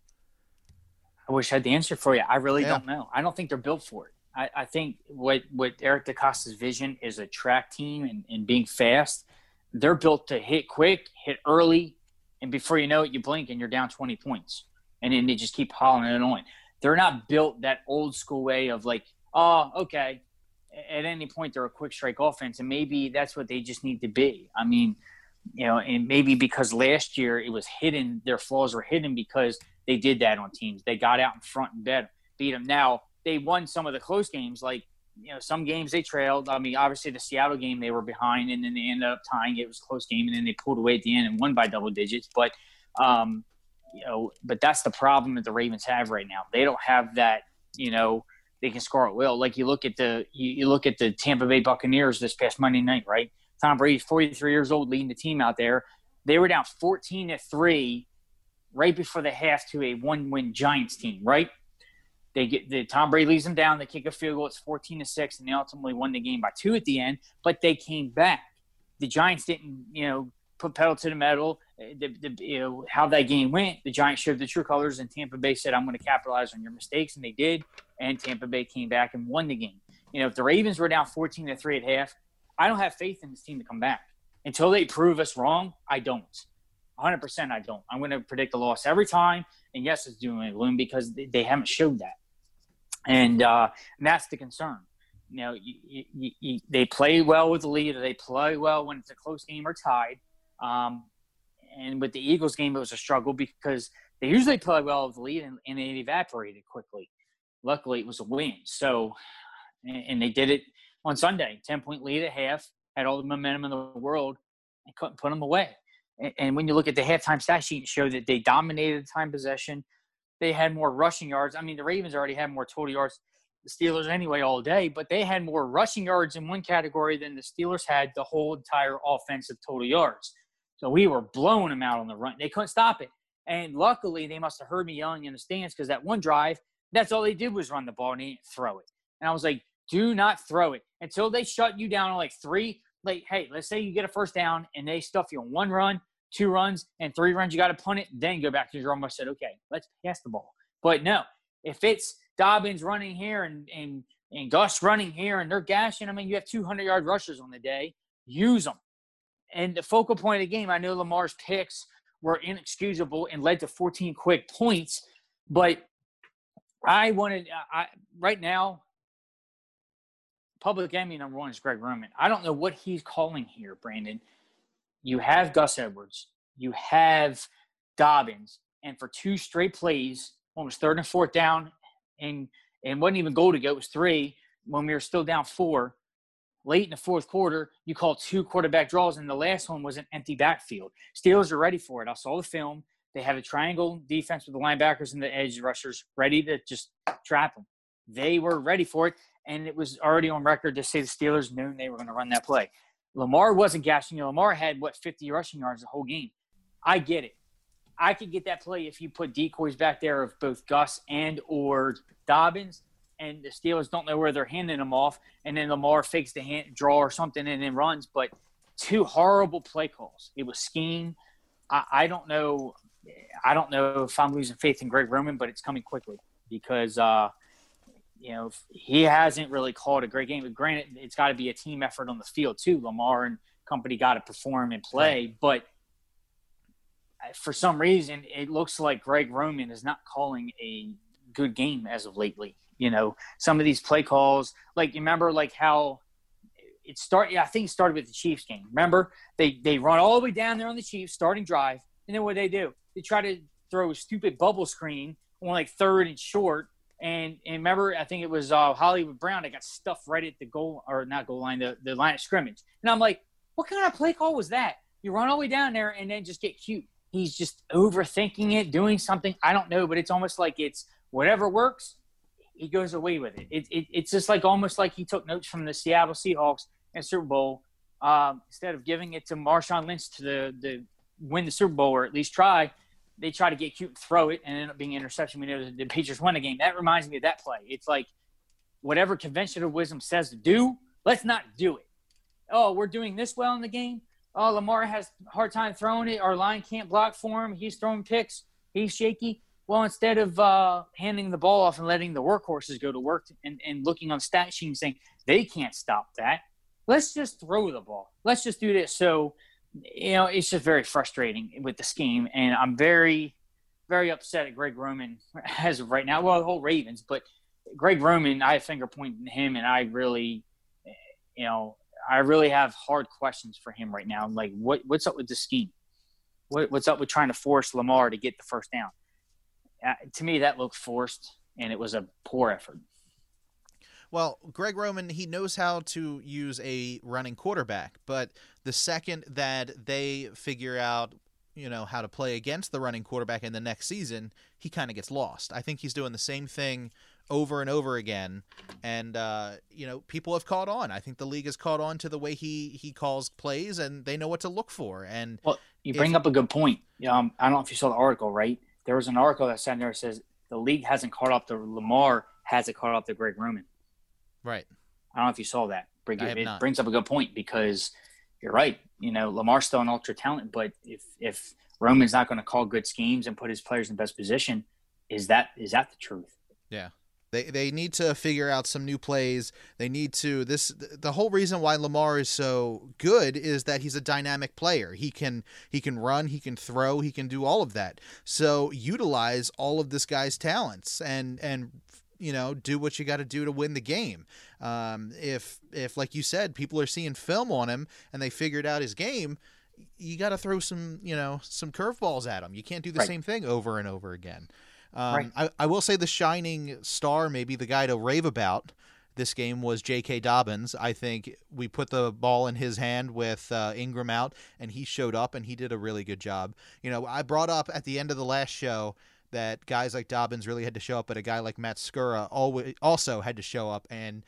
I wish I had the answer for you. I really don't know. I don't think they're built for it. I think what Eric DeCosta's vision is a track team and being fast. They're built to hit quick, hit early, and before you know it, you blink and you're down 20 points. And then they just keep piling it on. They're not built that old school way of like, oh, okay, at any point they're a quick strike offense, and maybe that's what they just need to be. I mean, and maybe because last year it was hidden, their flaws were hidden because they did that on teams. They got out in front and beat them. Now, they won some of the close games. Like, some games they trailed. I mean, obviously the Seattle game they were behind, and then they ended up tying. It was a close game, and then they pulled away at the end and won by double digits. But, but that's the problem that the Ravens have right now. They don't have that, they can score at will. Like you look at the Tampa Bay Buccaneers this past Monday night, right? Tom Brady's 43 years old leading the team out there. They were down 14-3 right before the half to a one-win Giants team, right? Tom Brady leads them down. They kick a field goal. It's 14-6, and they ultimately won the game by 2 at the end. But they came back. The Giants didn't, put pedal to the metal. How that game went, the Giants showed the true colors, and Tampa Bay said, "I'm going to capitalize on your mistakes," and they did. And Tampa Bay came back and won the game. If the Ravens were down 14-3 at half, I don't have faith in this team to come back until they prove us wrong. I don't. 100%, I don't. I'm going to predict a loss every time. And yes, it's doom and gloom because they haven't showed that. And that's the concern. They play well with the lead, or they play well when it's a close game or tied. And with the Eagles game, it was a struggle because they usually play well with the lead, and it evaporated quickly. Luckily, it was a win. So, and they did it on Sunday. 10-point lead at half, had all the momentum in the world, and couldn't put them away. And when you look at the halftime stat sheet, it showed that they dominated time possession. They had more rushing yards. I mean, the Ravens already had more total yards, the Steelers anyway, all day, but they had more rushing yards in one category than the Steelers had the whole entire offensive total yards. So we were blowing them out on the run. They couldn't stop it. And luckily, they must have heard me yelling in the stands because that one drive, that's all they did was run the ball and they didn't throw it. And I was like, do not throw it until they shut you down on like 3. Like, hey, let's say you get a first down and they stuff you on 1 run, 2 runs, and 3 runs, you got to punt it, then go back to your drum. I said, okay, let's pass the ball. But no, if it's Dobbins running here and Gus running here and they're gashing, I mean, you have 200-yard rushers on the day, use them. And the focal point of the game, I know Lamar's picks were inexcusable and led to 14 quick points, but right now, public enemy number 1 is Greg Roman. I don't know what he's calling here, Brandon. You have Gus Edwards. You have Dobbins. And for 2 straight plays, one was 3rd and 4th down, and wasn't even goal to go. It was 3 when we were still down 4. late in the fourth quarter, you call 2 quarterback draws, and the last one was an empty backfield. Steelers are ready for it. I saw the film. They have a triangle defense with the linebackers and the edge rushers ready to just trap them. They were ready for it, and it was already on record to say the Steelers knew they were going to run that play. Lamar wasn't gashing you. Lamar had, 50 rushing yards the whole game. I get it. I could get that play if you put decoys back there of both Gus and or Dobbins, and the Steelers don't know where they're handing them off, and then Lamar fakes the hand draw or something and then runs. But 2 horrible play calls. It was scheme. I don't know. I don't know if I'm losing faith in Greg Roman, but it's coming quickly because he hasn't really called a great game. But granted, it's got to be a team effort on the field too. Lamar and company got to perform and play, right. But for some reason, it looks like Greg Roman is not calling a good game as of lately. Some of these play calls, like you remember, like how it started. Yeah, I think it started with the Chiefs game. Remember, they run all the way down there on the Chiefs starting drive, and then what do? They try to throw a stupid bubble screen on like 3rd and short. And remember, I think it was Hollywood Brown that got stuffed right at the goal, or not goal line, the line of scrimmage. And I'm like, what kind of play call was that? You run all the way down there and then just get cute. He's just overthinking it, doing something. I don't know, but it's almost like it's whatever works, he goes away with it. It's just like almost like he took notes from the Seattle Seahawks in Super Bowl. Instead of giving it to Marshawn Lynch to win the Super Bowl or at least try, they try to get cute and throw it and end up being an interception. We know the Patriots won the game. That reminds me of that play. It's like whatever conventional wisdom says to do, let's not do it. Oh, we're doing this well in the game. Oh, Lamar has a hard time throwing it. Our line can't block for him. He's throwing picks. He's shaky. Well, instead of handing the ball off and letting the workhorses go to work and looking on stat sheet and saying they can't stop that, let's just throw the ball. Let's just do this. So, it's just very frustrating with the scheme. And I'm very, very upset at Greg Roman as of right now. Well, the whole Ravens. But Greg Roman, I have finger pointing him, and I really have hard questions for him right now. Like, what's up with the scheme? What's up with trying to force Lamar to get the first down? To me, that looked forced, and it was a poor effort. Well, Greg Roman, he knows how to use a running quarterback, but the second that they figure out, how to play against the running quarterback in the next season, he kind of gets lost. I think he's doing the same thing over and over again, and people have caught on. I think the league has caught on to the way he calls plays, and they know what to look for. And well, you bring up a good point. I don't know if you saw the article, right? There was an article that said there says the league hasn't caught up to Lamar, hasn't caught up to Greg Roman. Right. I don't know if you saw that. It brings up a good point because you're right. Lamar's still an ultra talent, but if Roman's not going to call good schemes and put his players in the best position, is that the truth? Yeah. They need to figure out some new plays. They need to the whole reason why Lamar is so good is that he's a dynamic player. He can run, he can throw, he can do all of that. So utilize all of this guy's talents and do what you got to do to win the game. If like you said, people are seeing film on him and they figured out his game, you got to throw some curveballs at him. You can't do the same thing over and over again. Right. I will say the shining star, maybe the guy to rave about this game, was J.K. Dobbins. I think we put the ball in his hand with Ingram out, and he showed up, and he did a really good job. I brought up at the end of the last show that guys like Dobbins really had to show up, but a guy like Matt Skura also had to show up. And,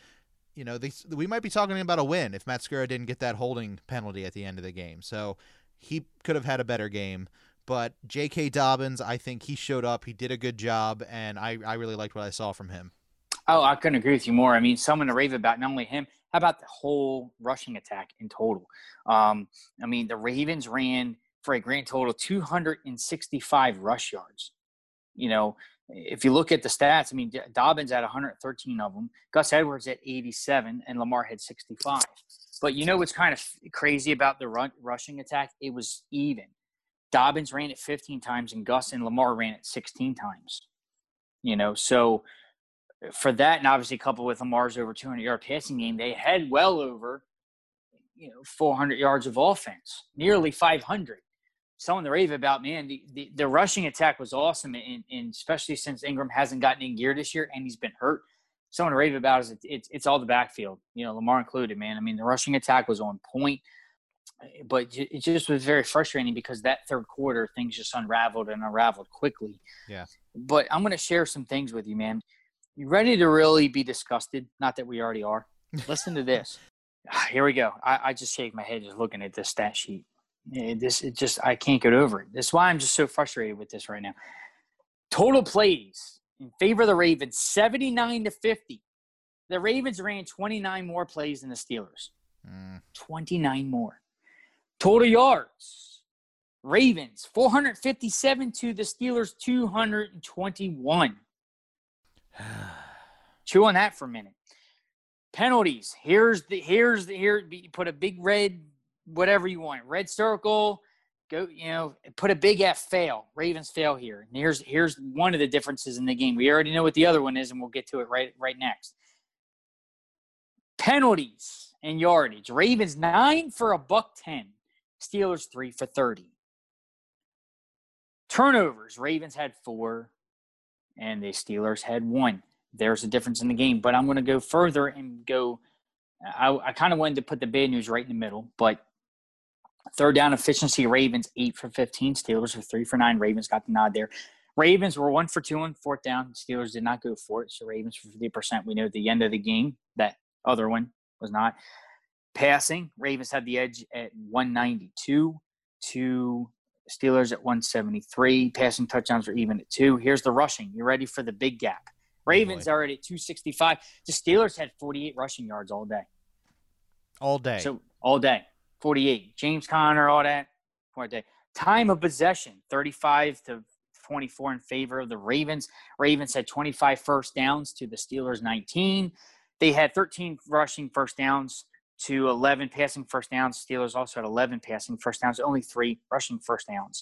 we might be talking about a win if Matt Skura didn't get that holding penalty at the end of the game. So he could have had a better game. But J.K. Dobbins, I think he showed up. He did a good job, and I really liked what I saw from him. Oh, I couldn't agree with you more. I mean, someone to rave about, not only him, how about the whole rushing attack in total? The Ravens ran for a grand total 265 rush yards. If you look at the stats, Dobbins had 113 of them, Gus Edwards at 87, and Lamar had 65. But what's kind of crazy about the rushing attack? It was even. Dobbins ran it 15 times, and Gus and Lamar ran it 16 times. So for that, and obviously coupled with Lamar's over 200-yard passing game, they had well over 400 yards of offense, nearly 500. Someone to rave about, man, the rushing attack was awesome, and especially since Ingram hasn't gotten in gear this year and he's been hurt. someone to rave about is it's all the backfield, Lamar included, man. I mean, the rushing attack was on point, but it just was very frustrating because that third quarter, things just unraveled quickly. Yeah. But I'm going to share some things with you, man. You ready to really be disgusted? Not that we already are. Listen to this. Here we go. I just shake my head just looking at this stat sheet. I can't get over it. That's why I'm just so frustrated with this right now. Total plays in favor of the Ravens, 79-50. The Ravens ran 29 more plays than the Steelers. 29 more. Total yards. Ravens, 457 to the Steelers, 221. Chew on that for a minute. Penalties. Here, put a big red, whatever you want, red circle. Go, put a big F, fail. Ravens fail here. And here's one of the differences in the game. We already know what the other one is, and we'll get to it right next. Penalties and yardage. Ravens 9 for $110. Steelers 3 for 30. Turnovers. Ravens had 4, and the Steelers had 1. There's a difference in the game, but I'm going to go further and go. I kind of wanted to put the bad news right in the middle, but third down efficiency, Ravens 8 for 15. Steelers were 3 for 9. Ravens got the nod there. Ravens were 1 for 2 on fourth down. Steelers did not go for it, so Ravens for 50%. We know at the end of the game that other one was not. Passing, Ravens had the edge at 192 to Steelers at 173. Passing touchdowns are even at 2. Here's the rushing. You ready for the big gap? Ravens already at 265. The Steelers had 48 rushing yards all day. All day. So all day. 48. James Conner, all that. All day. Time of possession, 35-24 in favor of the Ravens. Ravens had 25 first downs to the Steelers 19. They had 13 rushing first downs to 11 passing first downs. Steelers also had 11 passing first downs, only 3 rushing first downs.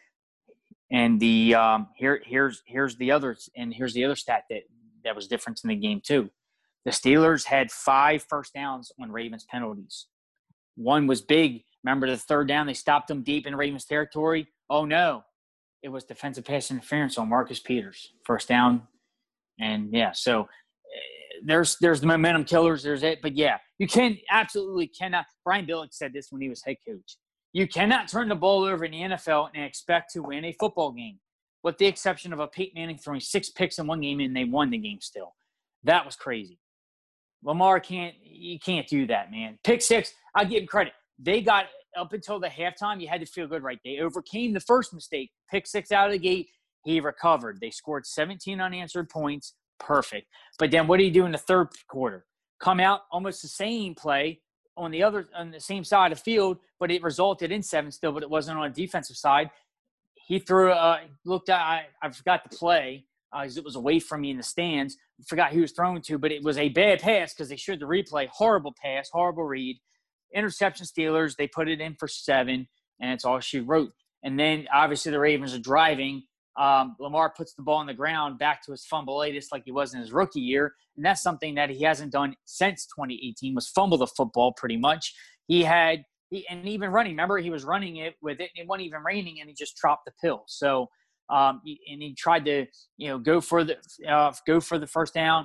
And the here's the other stat that was different in the game too. The Steelers had 5 first downs on Ravens penalties. One was big. Remember the third down? They stopped them deep in Ravens territory. Oh no, it was defensive pass interference on Marcus Peters. First down, and so there's the momentum killers. There's it, but you absolutely cannot. Brian Billick said this when he was head coach. You cannot turn the ball over in the NFL and expect to win a football game, with the exception of a Peyton Manning throwing 6 picks in one game and they won the game still. That was crazy. Lamar can't do that, man. Pick 6, I'll give him credit. They got up until the halftime, you had to feel good, right? They overcame the first mistake. Pick 6 out of the gate, he recovered. They scored 17 unanswered points. Perfect. But then what do you do in the third quarter? Come out almost the same play on the same side of the field, but it resulted in 7 still, but it wasn't on a defensive side. He threw I forgot the play because it was away from me in the stands. I forgot who he was throwing to, but it was a bad pass because they showed the replay. Horrible pass, horrible read. Interception Steelers, they put it in for 7, and it's all she wrote. And then obviously the Ravens are driving. Lamar puts the ball on the ground back to his fumbleitis like he was in his rookie year. And that's something that he hasn't done since 2018 was fumble the football pretty much. And even running, remember he was running it with it. It wasn't even raining and he just dropped the pill. So, and he tried to, go for the first down.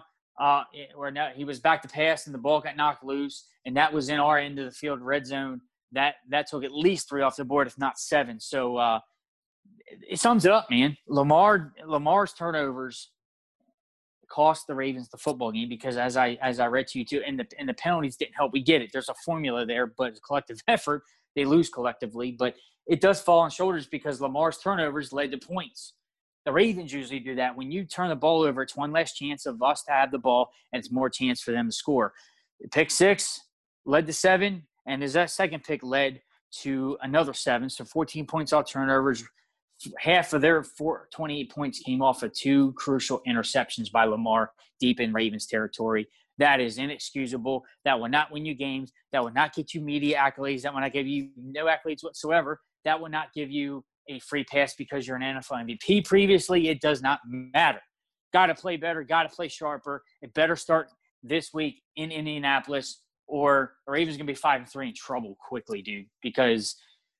He was back to pass and the ball got knocked loose. And that was in our end of the field red zone. That took at least 3 off the board, if not 7. So, it sums it up, man. Lamar's turnovers cost the Ravens the football game because as I read to you too, and the penalties didn't help. We get it. There's a formula there, but it's a collective effort. They lose collectively, but it does fall on shoulders because Lamar's turnovers led to points. The Ravens usually do that. When you turn the ball over, it's one less chance of us to have the ball, and it's more chance for them to score. Pick 6 led to 7, and that second pick led to another 7. So 14 points off turnovers. Half of their 28 points came off of 2 crucial interceptions by Lamar deep in Ravens territory. That is inexcusable. That will not win you games. That will not get you media accolades. That will not give you no accolades whatsoever. That will not give you a free pass because you're an NFL MVP previously. It does not matter. Got to play better. Got to play sharper. It better start this week in Indianapolis or the Ravens going to be 5-3 in trouble quickly, dude, because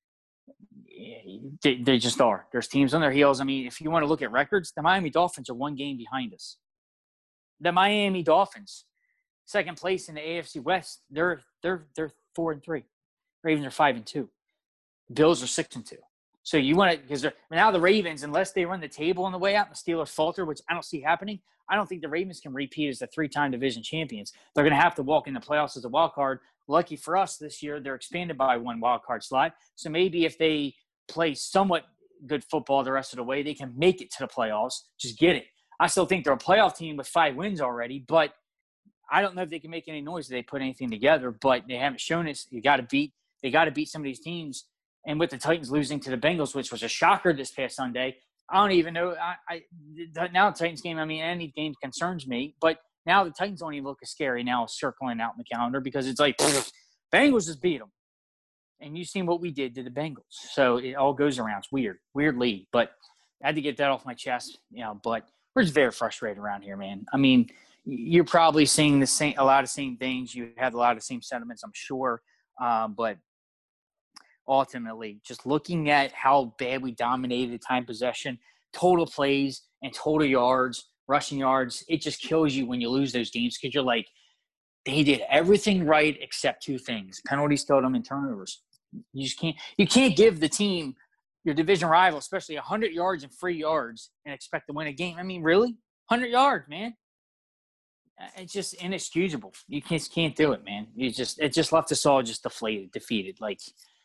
they just are. There's teams on their heels. I mean, if you want to look at records, the Miami Dolphins are 1 game behind us. The Miami Dolphins, second place in the AFC West, they're 4-3. Ravens are 5-2. Bills are 6-2. So you want to, because now the Ravens, unless they run the table on the way out, and the Steelers falter, which I don't see happening, I don't think the Ravens can repeat as the 3-time division champions. They're going to have to walk in the playoffs as a wild card. Lucky for us this year, they're expanded by one wild card slot. So maybe if they play somewhat good football the rest of the way, they can make it to the playoffs. Just get it. I still think they're a playoff team with 5 wins already, but I don't know if they can make any noise if they put anything together. But they haven't shown us. They got to beat some of these teams. And with the Titans losing to the Bengals, which was a shocker this past Sunday, I don't even know. Now the Titans game, I mean, any game concerns me. But now the Titans don't even look as scary now circling out in the calendar because it's like, Bengals just beat them. And you've seen what we did to the Bengals. So it all goes around. It's weird league. But I had to get that off my chest. But we're just very frustrated around here, man. I mean, you're probably seeing a lot of same things. You have a lot of the same sentiments, I'm sure. But ultimately, just looking at how bad we dominated time possession, total plays, and total yards, rushing yards, it just kills you when you lose those games because you're like, they did everything right except 2 things. Penalties killed them and turnovers. You can't give the team, your division rival, especially 100 yards and free yards and expect to win a game. I mean, really? 100 yards, man. It's just inexcusable. You can't do it, man. It just left us all just defeated. Like,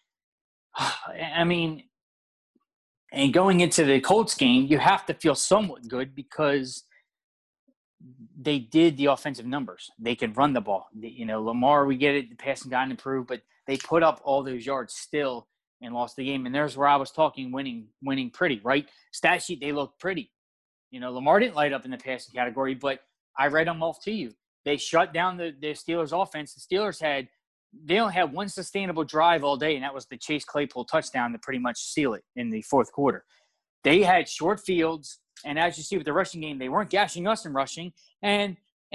I mean, and going into the Colts game, you have to feel somewhat good because they did the offensive numbers. They could run the ball. Lamar, we get it, the passing got improved, but they put up all those yards still and lost the game. And there's where I was talking winning pretty, right? Stat sheet, they look pretty. Lamar didn't light up in the passing category, but I read them off to you. They shut down the Steelers' offense. The Steelers they only had one sustainable drive all day, and that was the Chase Claypool touchdown to pretty much seal it in the fourth quarter. They had short fields, and as you see with the rushing game, they weren't gashing us in rushing. And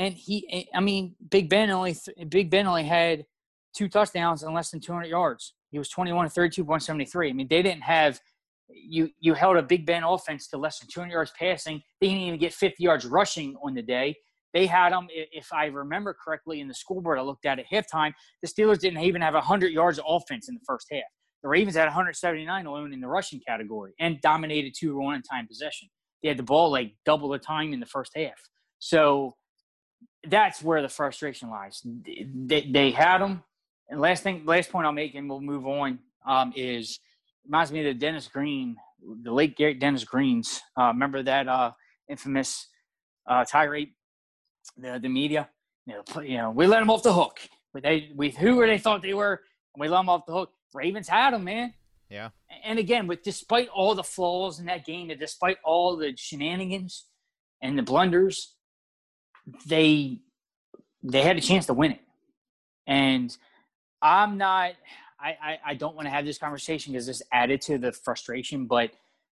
Big Ben only had 2 touchdowns and less than 200 yards. He was 21-32, 173. I mean, they didn't have you held a Big Ben offense to less than 200 yards passing. They didn't even get 50 yards rushing on the day. They had them, if I remember correctly, in the scoreboard I looked at halftime, the Steelers didn't even have 100 yards of offense in the first half. The Ravens had 179 alone in the rushing category and dominated 2-1 in time possession. They had the ball like double the time in the first half. So that's where the frustration lies. They had them. And last point I'll make, and we'll move on, is reminds me of the late Dennis Greens. Remember that infamous tirade? The media, we let them off the hook. Who they thought they were, and we let them off the hook. Ravens had them, man. Yeah. And again, despite all the flaws in that game, and despite all the shenanigans and the blunders, they had a chance to win it. And I don't want to have this conversation because this added to the frustration, but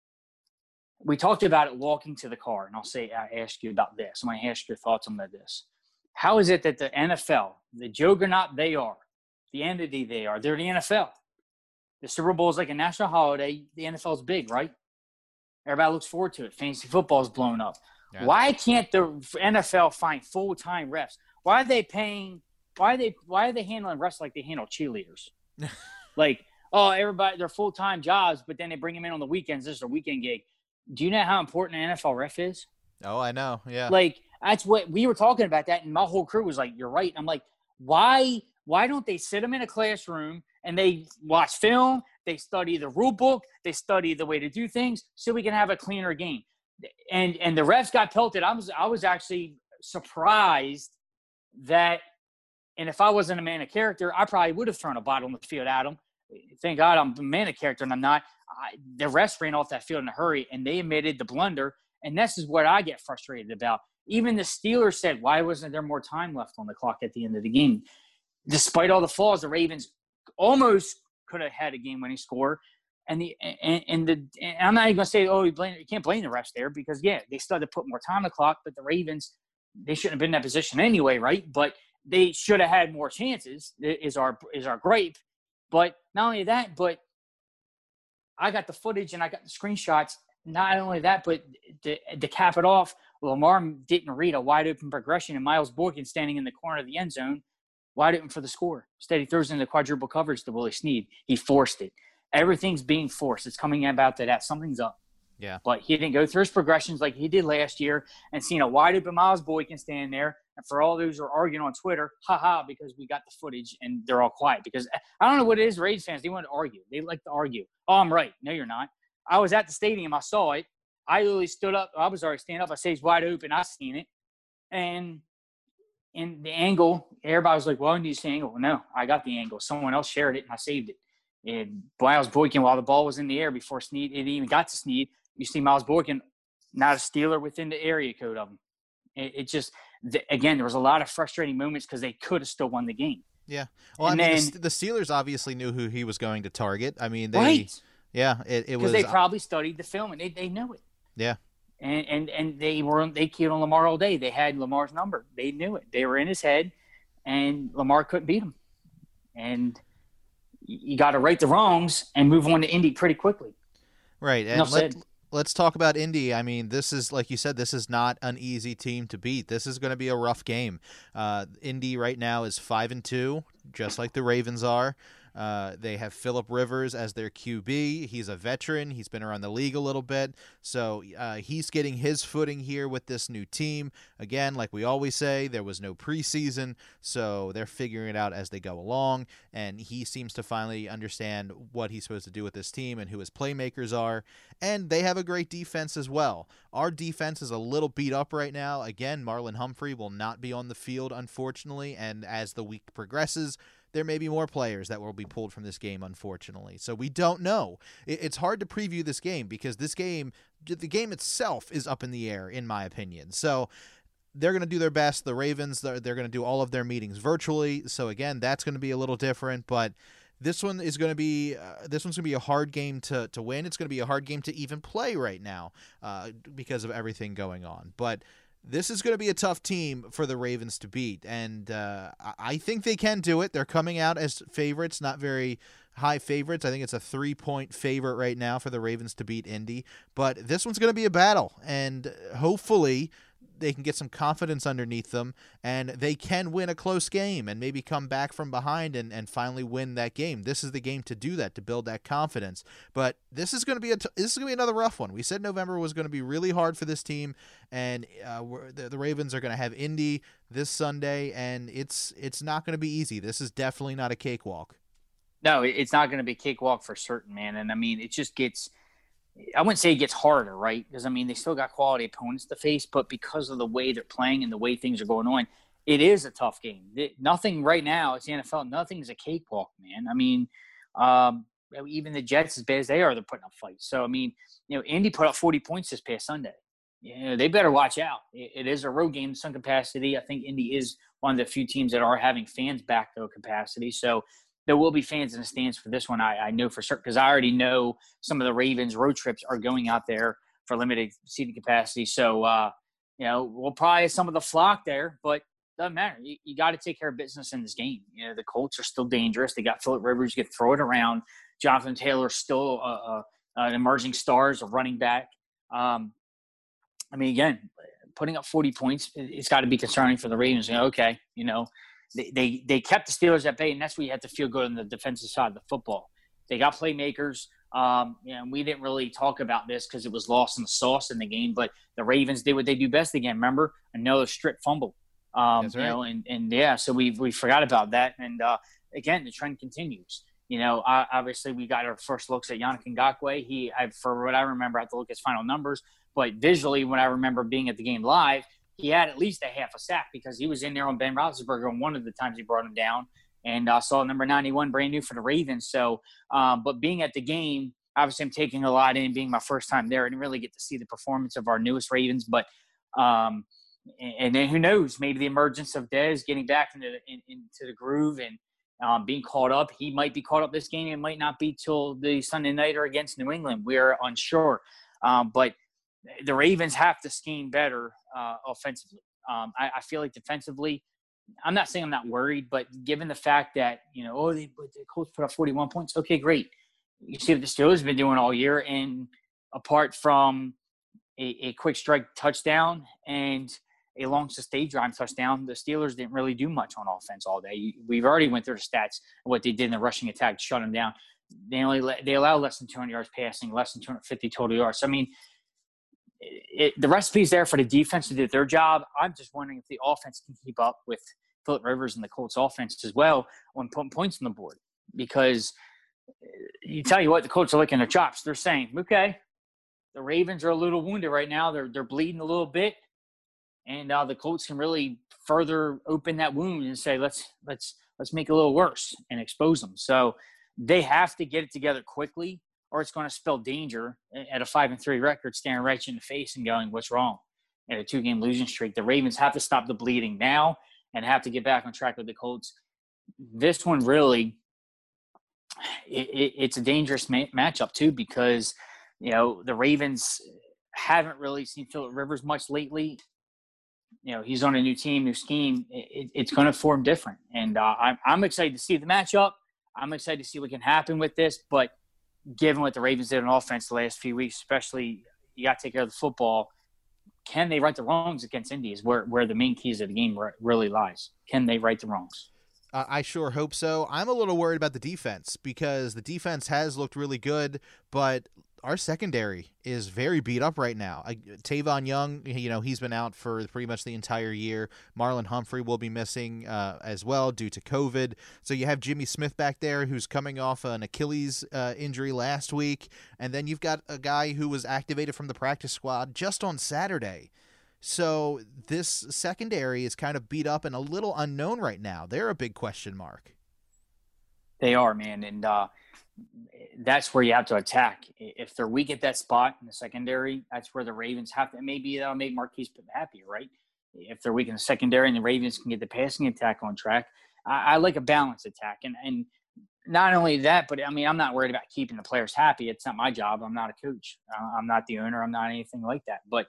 we talked about it walking to the car, and I ask you about this. I'm going to ask your thoughts on this. How is it that the NFL, the juggernaut they are, the entity they are, they're the NFL. The Super Bowl is like a national holiday. The NFL is big, right? Everybody looks forward to it. Fantasy football is blown up. Yeah. Why can't the NFL find full-time refs? Why are they handling refs like they handle cheerleaders? Like, everybody, they're full-time jobs, but then they bring them in on the weekends. This is a weekend gig. Do you know how important an NFL ref is? Oh, I know. Yeah. Like, that's what we were talking about that, and my whole crew was like, you're right. I'm like, why don't they sit them in a classroom and they watch film, they study the rule book, they study the way to do things so we can have a cleaner game? And the refs got pelted. I was actually surprised that, and if I wasn't a man of character, I probably would have thrown a bottle on the field at them. Thank God I'm a man of character and I'm not. The refs ran off that field in a hurry, and they admitted the blunder, and this is what I get frustrated about. Even the Steelers said, why wasn't there more time left on the clock at the end of the game? Despite all the flaws, the Ravens almost could have had a game-winning score. And I'm not even going to say, you can't blame the refs there because, yeah, they started to put more time on the clock, but the Ravens, they shouldn't have been in that position anyway, right? But they should have had more chances is our gripe. But not only that, but I got the footage and I got the screenshots. Not only that, but to cap it off, Lamar didn't read a wide open progression, and Miles Boykin standing in the corner of the end zone, wide open for the score. Instead, he throws into quadruple coverage to Willie Snead. He forced it. Everything's being forced. It's coming about to that. Something's up. Yeah. But he didn't go through his progressions like he did last year, and seeing a wide open Miles Boykin stand there. And for all those who are arguing on Twitter, because we got the footage and they're all quiet. Because I don't know what it is, Raiders fans, they want to argue. They like to argue. Oh, I'm right. No, you're not. I was at the stadium. I saw it. I literally stood up. I was already standing up. I say it's wide open. I seen it. And in the angle, everybody was like, well, I need to see the angle. No, I got the angle. Someone else shared it, and I saved it. And Miles Boykin, while the ball was in the air before Snead, it even got to Snead, you see Miles Boykin, not a Steeler within the area code of him. It just, again, there was a lot of frustrating moments because they could have still won the game. Yeah. Well, and I mean, then, the Steelers obviously knew who he was going to target. I mean, right. Yeah, it was because they probably studied the film and they knew it. Yeah. And they keyed on Lamar all day. They had Lamar's number. They knew it. They were in his head, and Lamar couldn't beat him. And you got to right the wrongs and move on to Indy pretty quickly. Right. And let's talk about Indy. I mean, this is, like you said, this is not an easy team to beat. This is going to be a rough game. Indy right now is 5-2, just like the Ravens are. They have Phillip Rivers as their QB. He's a veteran. He's been around the league a little bit. So he's getting his footing here with this new team. Again, like we always say, there was no preseason, so they're figuring it out as they go along. And he seems to finally understand what he's supposed to do with this team and who his playmakers are. And they have a great defense as well. Our defense is a little beat up right now. Again, Marlon Humphrey will not be on the field, unfortunately. And as the week progresses, there may be more players that will be pulled from this game, unfortunately. So we don't know. It's hard to preview this game because the game itself is up in the air, in my opinion. So they're going to do their best. The Ravens, they're going to do all of their meetings virtually. So again, that's going to be a little different. But this one is going to be a hard game to win. It's going to be a hard game to even play right now because of everything going on. But this is going to be a tough team for the Ravens to beat, and I think they can do it. They're coming out as favorites, not very high favorites. I think it's a 3-point favorite right now for the Ravens to beat Indy, but this one's going to be a battle, and hopefully they can get some confidence underneath them, and they can win a close game and maybe come back from behind and finally win that game. This is the game to do that, to build that confidence. But this is going to be another rough one. We said November was going to be really hard for this team, and the Ravens are going to have Indy this Sunday, and it's not going to be easy. This is definitely not a cakewalk. No, it's not going to be a cakewalk for certain, man. And I mean, it just gets. I wouldn't say it gets harder, right? Because, I mean, they still got quality opponents to face, but because of the way they're playing and the way things are going on, it is a tough game. Nothing right now, it's the NFL, nothing's a cakewalk, man. I mean, even the Jets, as bad as they are, they're putting up fights. So, I mean, Indy put up 40 points this past Sunday. They better watch out. It is a road game in some capacity. I think Indy is one of the few teams that are having fans back to a capacity. So, there will be fans in the stands for this one. I know for certain because I already know some of the Ravens road trips are going out there for limited seating capacity. So, we'll probably have some of the flock there, but doesn't matter. You got to take care of business in this game. The Colts are still dangerous. They got Phillip Rivers. You can throw it around. Jonathan Taylor still an emerging star as a running back. I mean, again, putting up 40 points, it's got to be concerning for the Ravens. They kept the Steelers at bay, and that's where you have to feel good on the defensive side of the football. They got playmakers. We didn't really talk about this because it was lost in the sauce in the game, but the Ravens did what they do best again. Remember, another strip fumble. That's right. So we forgot about that. And again, the trend continues. Obviously we got our first looks at Yannick Ngakoue. For what I remember, I have to look at his final numbers, but visually, when I remember being at the game live, he had at least a half a sack because he was in there on Ben Roethlisberger on one of the times he brought him down, and saw number 91 brand new for the Ravens. So, but being at the game, obviously I'm taking a lot in, being my first time there. I didn't really get to see the performance of our newest Ravens, but and then who knows, maybe the emergence of Dez getting back into the groove and being caught up. He might be caught up this game. It might not be till the Sunday nighter against New England. We're unsure. But the Ravens have to scheme better offensively. I feel like defensively, I'm not saying I'm not worried, but given the fact that, the Colts put up 41 points, okay, great. You see what the Steelers have been doing all year, and apart from, a quick strike touchdown and a long sustained drive touchdown. The Steelers didn't really do much on offense all day. We've already went through the stats of what they did in the rushing attack to shut them down. They allow less than 200 yards passing, less than 250 total yards. So, I mean, the recipe's there for the defense to do their job. I'm just wondering if the offense can keep up with Phillip Rivers and the Colts offense as well on putting points on the board. Because you tell you what, the Colts are licking their chops. They're saying, okay, the Ravens are a little wounded right now. They're bleeding a little bit. And the Colts can really further open that wound and say, let's make it a little worse and expose them. So they have to get it together quickly, or it's going to spell danger at a 5-3 record, staring right you in the face and going, what's wrong? At a 2-game losing streak, the Ravens have to stop the bleeding now and have to get back on track with the Colts. This one really, it's a dangerous matchup too, because the Ravens haven't really seen Phillip Rivers much lately. He's on a new team, new scheme. It's going to form different. And I'm excited to see the matchup. I'm excited to see what can happen with this. But given what the Ravens did on offense the last few weeks, especially, you got to take care of the football. Can they right the wrongs against Indy is where the main keys of the game really lies. Can they right the wrongs? I sure hope so. I'm a little worried about the defense because the defense has looked really good, but our secondary is very beat up right now. Tavon Young, he's been out for pretty much the entire year. Marlon Humphrey will be missing as well due to COVID. So you have Jimmy Smith back there who's coming off an Achilles injury last week. And then you've got a guy who was activated from the practice squad just on Saturday. So this secondary is kind of beat up and a little unknown right now. They're a big question mark. They are, man. And that's where you have to attack. If they're weak at that spot in the secondary, that's where the Ravens have to. Maybe that'll make Marquise happier, right? If they're weak in the secondary and the Ravens can get the passing attack on track. I like a balanced attack. And not only that, but, I mean, I'm not worried about keeping the players happy. It's not my job. I'm not a coach. I'm not the owner. I'm not anything like that. But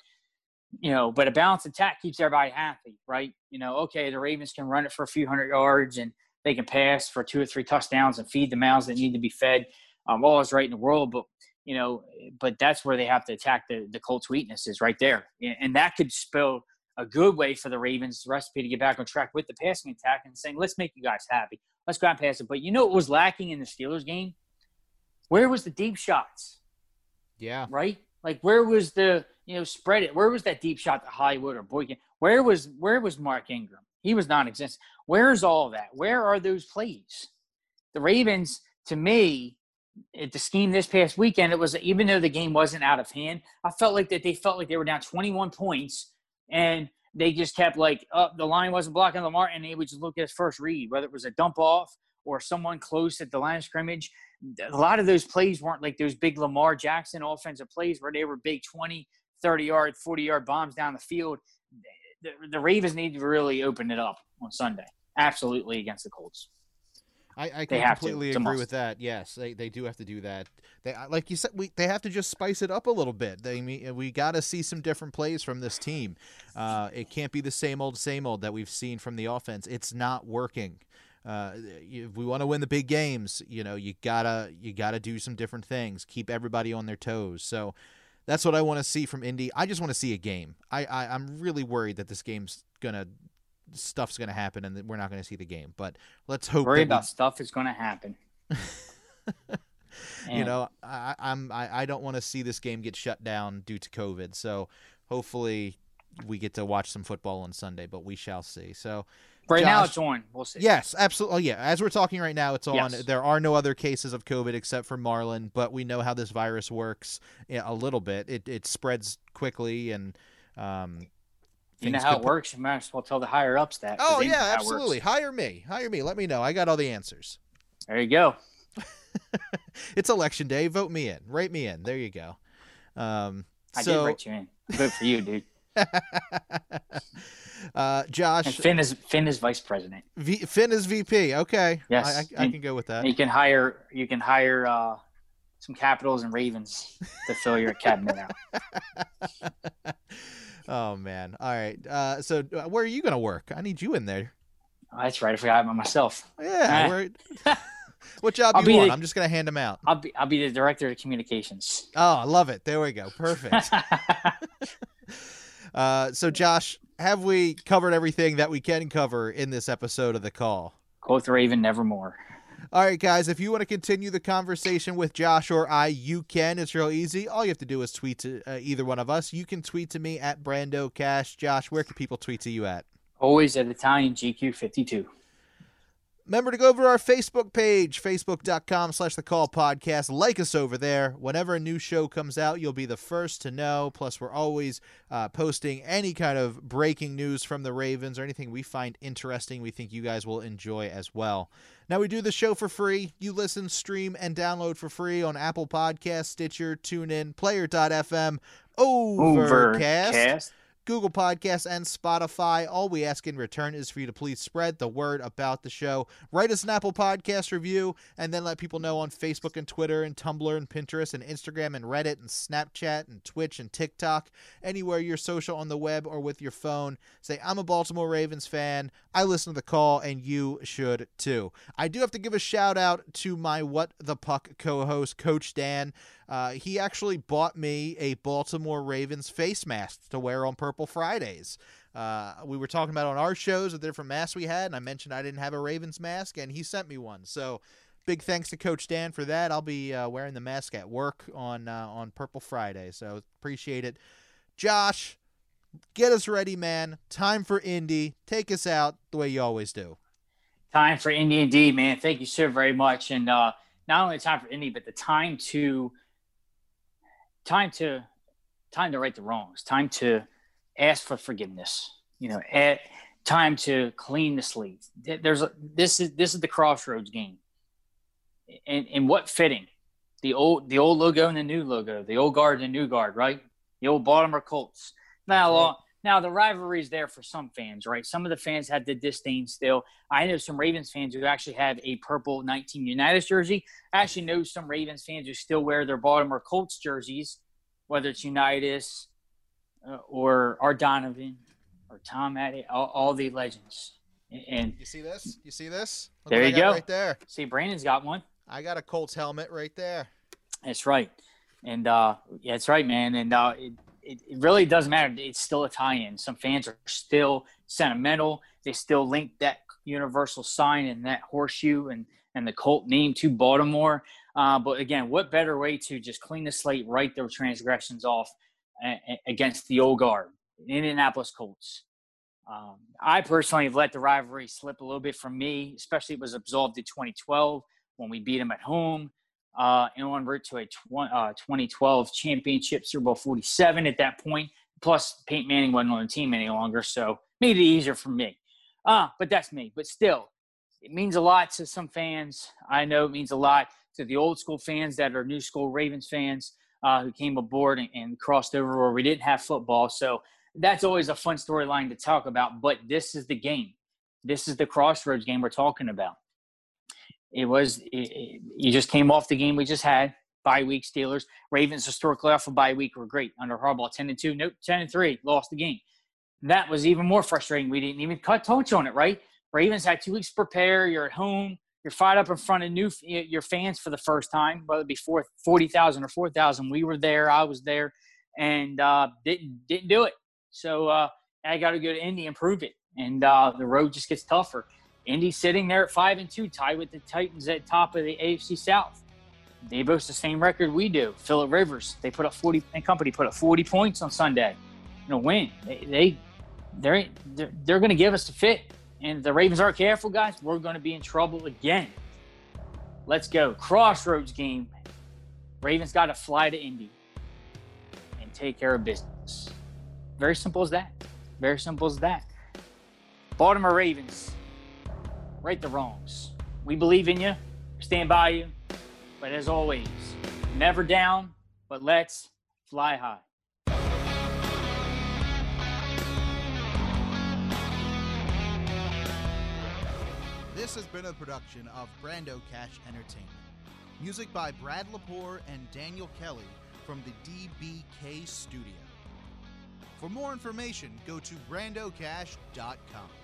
a balanced attack keeps everybody happy, right? Okay, the Ravens can run it for a few hundred yards and they can pass for 2 or 3 touchdowns and feed the mouths that need to be fed. All is right in the world, but that's where they have to attack the Colts' weaknesses right there. And that could spell a good way for the Ravens' recipe to get back on track with the passing attack and saying, let's make you guys happy. Let's go out and pass it. But what was lacking in the Steelers game? Where was the deep shots? Yeah. Right? Like, where was the spread it? Where was that deep shot to Hollywood or Boykin? Where was Mark Ingram? He was non-existent. Where's all of that? Where are those plays? The Ravens, to me, at the scheme this past weekend, it was, even though the game wasn't out of hand, I felt like they were down 21 points and they just kept the line wasn't blocking Lamar, and they would just look at his first read, whether it was a dump off or someone close at the line of scrimmage. A lot of those plays weren't like those big Lamar Jackson offensive plays where they were big 20, 30-yard, 40-yard bombs down the field. The Ravens need to really open it up on Sunday. Absolutely, against the Colts. I can completely agree with that. Yes, they do have to do that. They, like you said, they have to just spice it up a little bit. We got to see some different plays from this team. It can't be the same old that we've seen from the offense. It's not working. If we want to win the big games, you gotta do some different things. Keep everybody on their toes. So that's what I want to see from Indy. I just want to see a game. I'm really worried that this game's stuff's gonna happen and that we're not gonna see the game. But let's hope. Stuff is gonna happen. I don't want to see this game get shut down due to COVID. So hopefully we get to watch some football on Sunday. But we shall see. So. Right now it's on. We'll see. Yes, absolutely. Oh, yeah. As we're talking right now, it's on. Yes. There are no other cases of COVID except for Marlon, but we know how this virus works a little bit. It spreads quickly, and you know how it works. You might as well tell the higher ups that. Oh yeah, absolutely. Hire me. Let me know. I got all the answers. There you go. It's election day. Vote me in. Write me in. There you go. I did write you in. Good for you, dude. Josh, and Finn is vice president. Finn is VP. Okay, yes, I can go with that. You can hire some Capitals and Ravens to fill your cabinet out. Oh man! All right. So where are you gonna work? I need you in there. Oh, that's right. I forgot about myself. Yeah. What job do you want? I'm just going to hand them out. I'll be the director of communications. Oh, I love it. There we go. Perfect. So, Josh, have we covered everything that we can cover in this episode of The Call? Quote the Raven, nevermore. All right, guys, if you want to continue the conversation with Josh or I, you can. It's real easy. All you have to do is tweet to either one of us. You can tweet to me at Brando Cash. Josh, where can people tweet to you at? Always at Italian GQ52. Remember to go over to our Facebook page, facebook.com/thecallpodcast. Like us over there. Whenever a new show comes out, you'll be the first to know. Plus, we're always posting any kind of breaking news from the Ravens or anything we find interesting we think you guys will enjoy as well. Now, we do the show for free. You listen, stream, and download for free on Apple Podcasts, Stitcher, TuneIn, Player.fm, Overcast, Google Podcasts, and Spotify. All we ask in return is for you to please spread the word about the show. Write us an Apple Podcast review, and then let people know on Facebook and Twitter and Tumblr and Pinterest and Instagram and Reddit and Snapchat and Twitch and TikTok, anywhere you're social on the web or with your phone. Say, I'm a Baltimore Ravens fan. I listen to The Call, and you should too. I do have to give a shout out to my What the Puck co-host, Coach Dan. He actually bought me a Baltimore Ravens face mask to wear on Purple Fridays. We were talking about on our shows the different masks we had, and I mentioned I didn't have a Ravens mask, and he sent me one. So big thanks to Coach Dan for that. I'll be wearing the mask at work on Purple Friday, so appreciate it. Josh, get us ready, man. Time for Indy. Take us out the way you always do. Time for Indy indeed, man. Thank you so very much. And not only time for Indy, but the time to right the wrongs, time to ask for forgiveness, time to clean the slate. This is the crossroads game. And what fitting, the old logo and the new logo, the old guard and the new guard, right? The old Baltimore Colts. Now the rivalry is there for some fans, right? Some of the fans had the disdain still. I know some Ravens fans who actually have a purple 19 Unitas jersey. I actually know some Ravens fans who still wear their Baltimore Colts jerseys, whether it's Unitas or Art Donovan or Tom Addy, all the legends. And you see this? Look there you go. Right there. See, Brandon's got one. I got a Colts helmet right there. That's right. And that's right, man. And it really doesn't matter. It's still a tie-in. Some fans are still sentimental. They still link that universal sign and that horseshoe and the Colt name to Baltimore. But again, what better way to just clean the slate, write their transgressions off against the old guard, Indianapolis Colts. I personally have let the rivalry slip a little bit from me, especially it was absolved in 2012 when we beat them at home. And on route to a 2012 championship, Super Bowl 47 at that point. Plus, Peyton Manning wasn't on the team any longer, so made it easier for me. But that's me. But still, it means a lot to some fans. I know it means a lot to the old school fans that are new school Ravens fans who came aboard and crossed over where we didn't have football. So that's always a fun storyline to talk about. But this is the game. This is the crossroads game we're talking about. You just came off the game we just had, bye week Steelers. Ravens historically off a bye week were great under Harbaugh, 10-2, nope, 10-3, lost the game. That was even more frustrating. We didn't even touch on it, right? Ravens had 2 weeks to prepare. You're at home. You're fired up in front of your fans for the first time, whether it be 40,000 or 4,000. We were there. I was there, and didn't do it. So I got to go to Indy and prove it. And the road just gets tougher. Indy sitting there at 5-2, tied with the Titans at top of the AFC South. They boast the same record we do. Phillip Rivers, they put up 40 points on Sunday. Win. They're going to give us the fit. And if the Ravens aren't careful, guys, we're going to be in trouble again. Let's go. Crossroads game. Ravens got to fly to Indy and take care of business. Very simple as that. Very simple as that. Baltimore Ravens, right the wrongs. We believe in you. Stand by you. But as always, never down, but let's fly high. This has been a production of Brando Cash Entertainment. Music by Brad Lepore and Daniel Kelly from the DBK Studio. For more information, go to brandocash.com.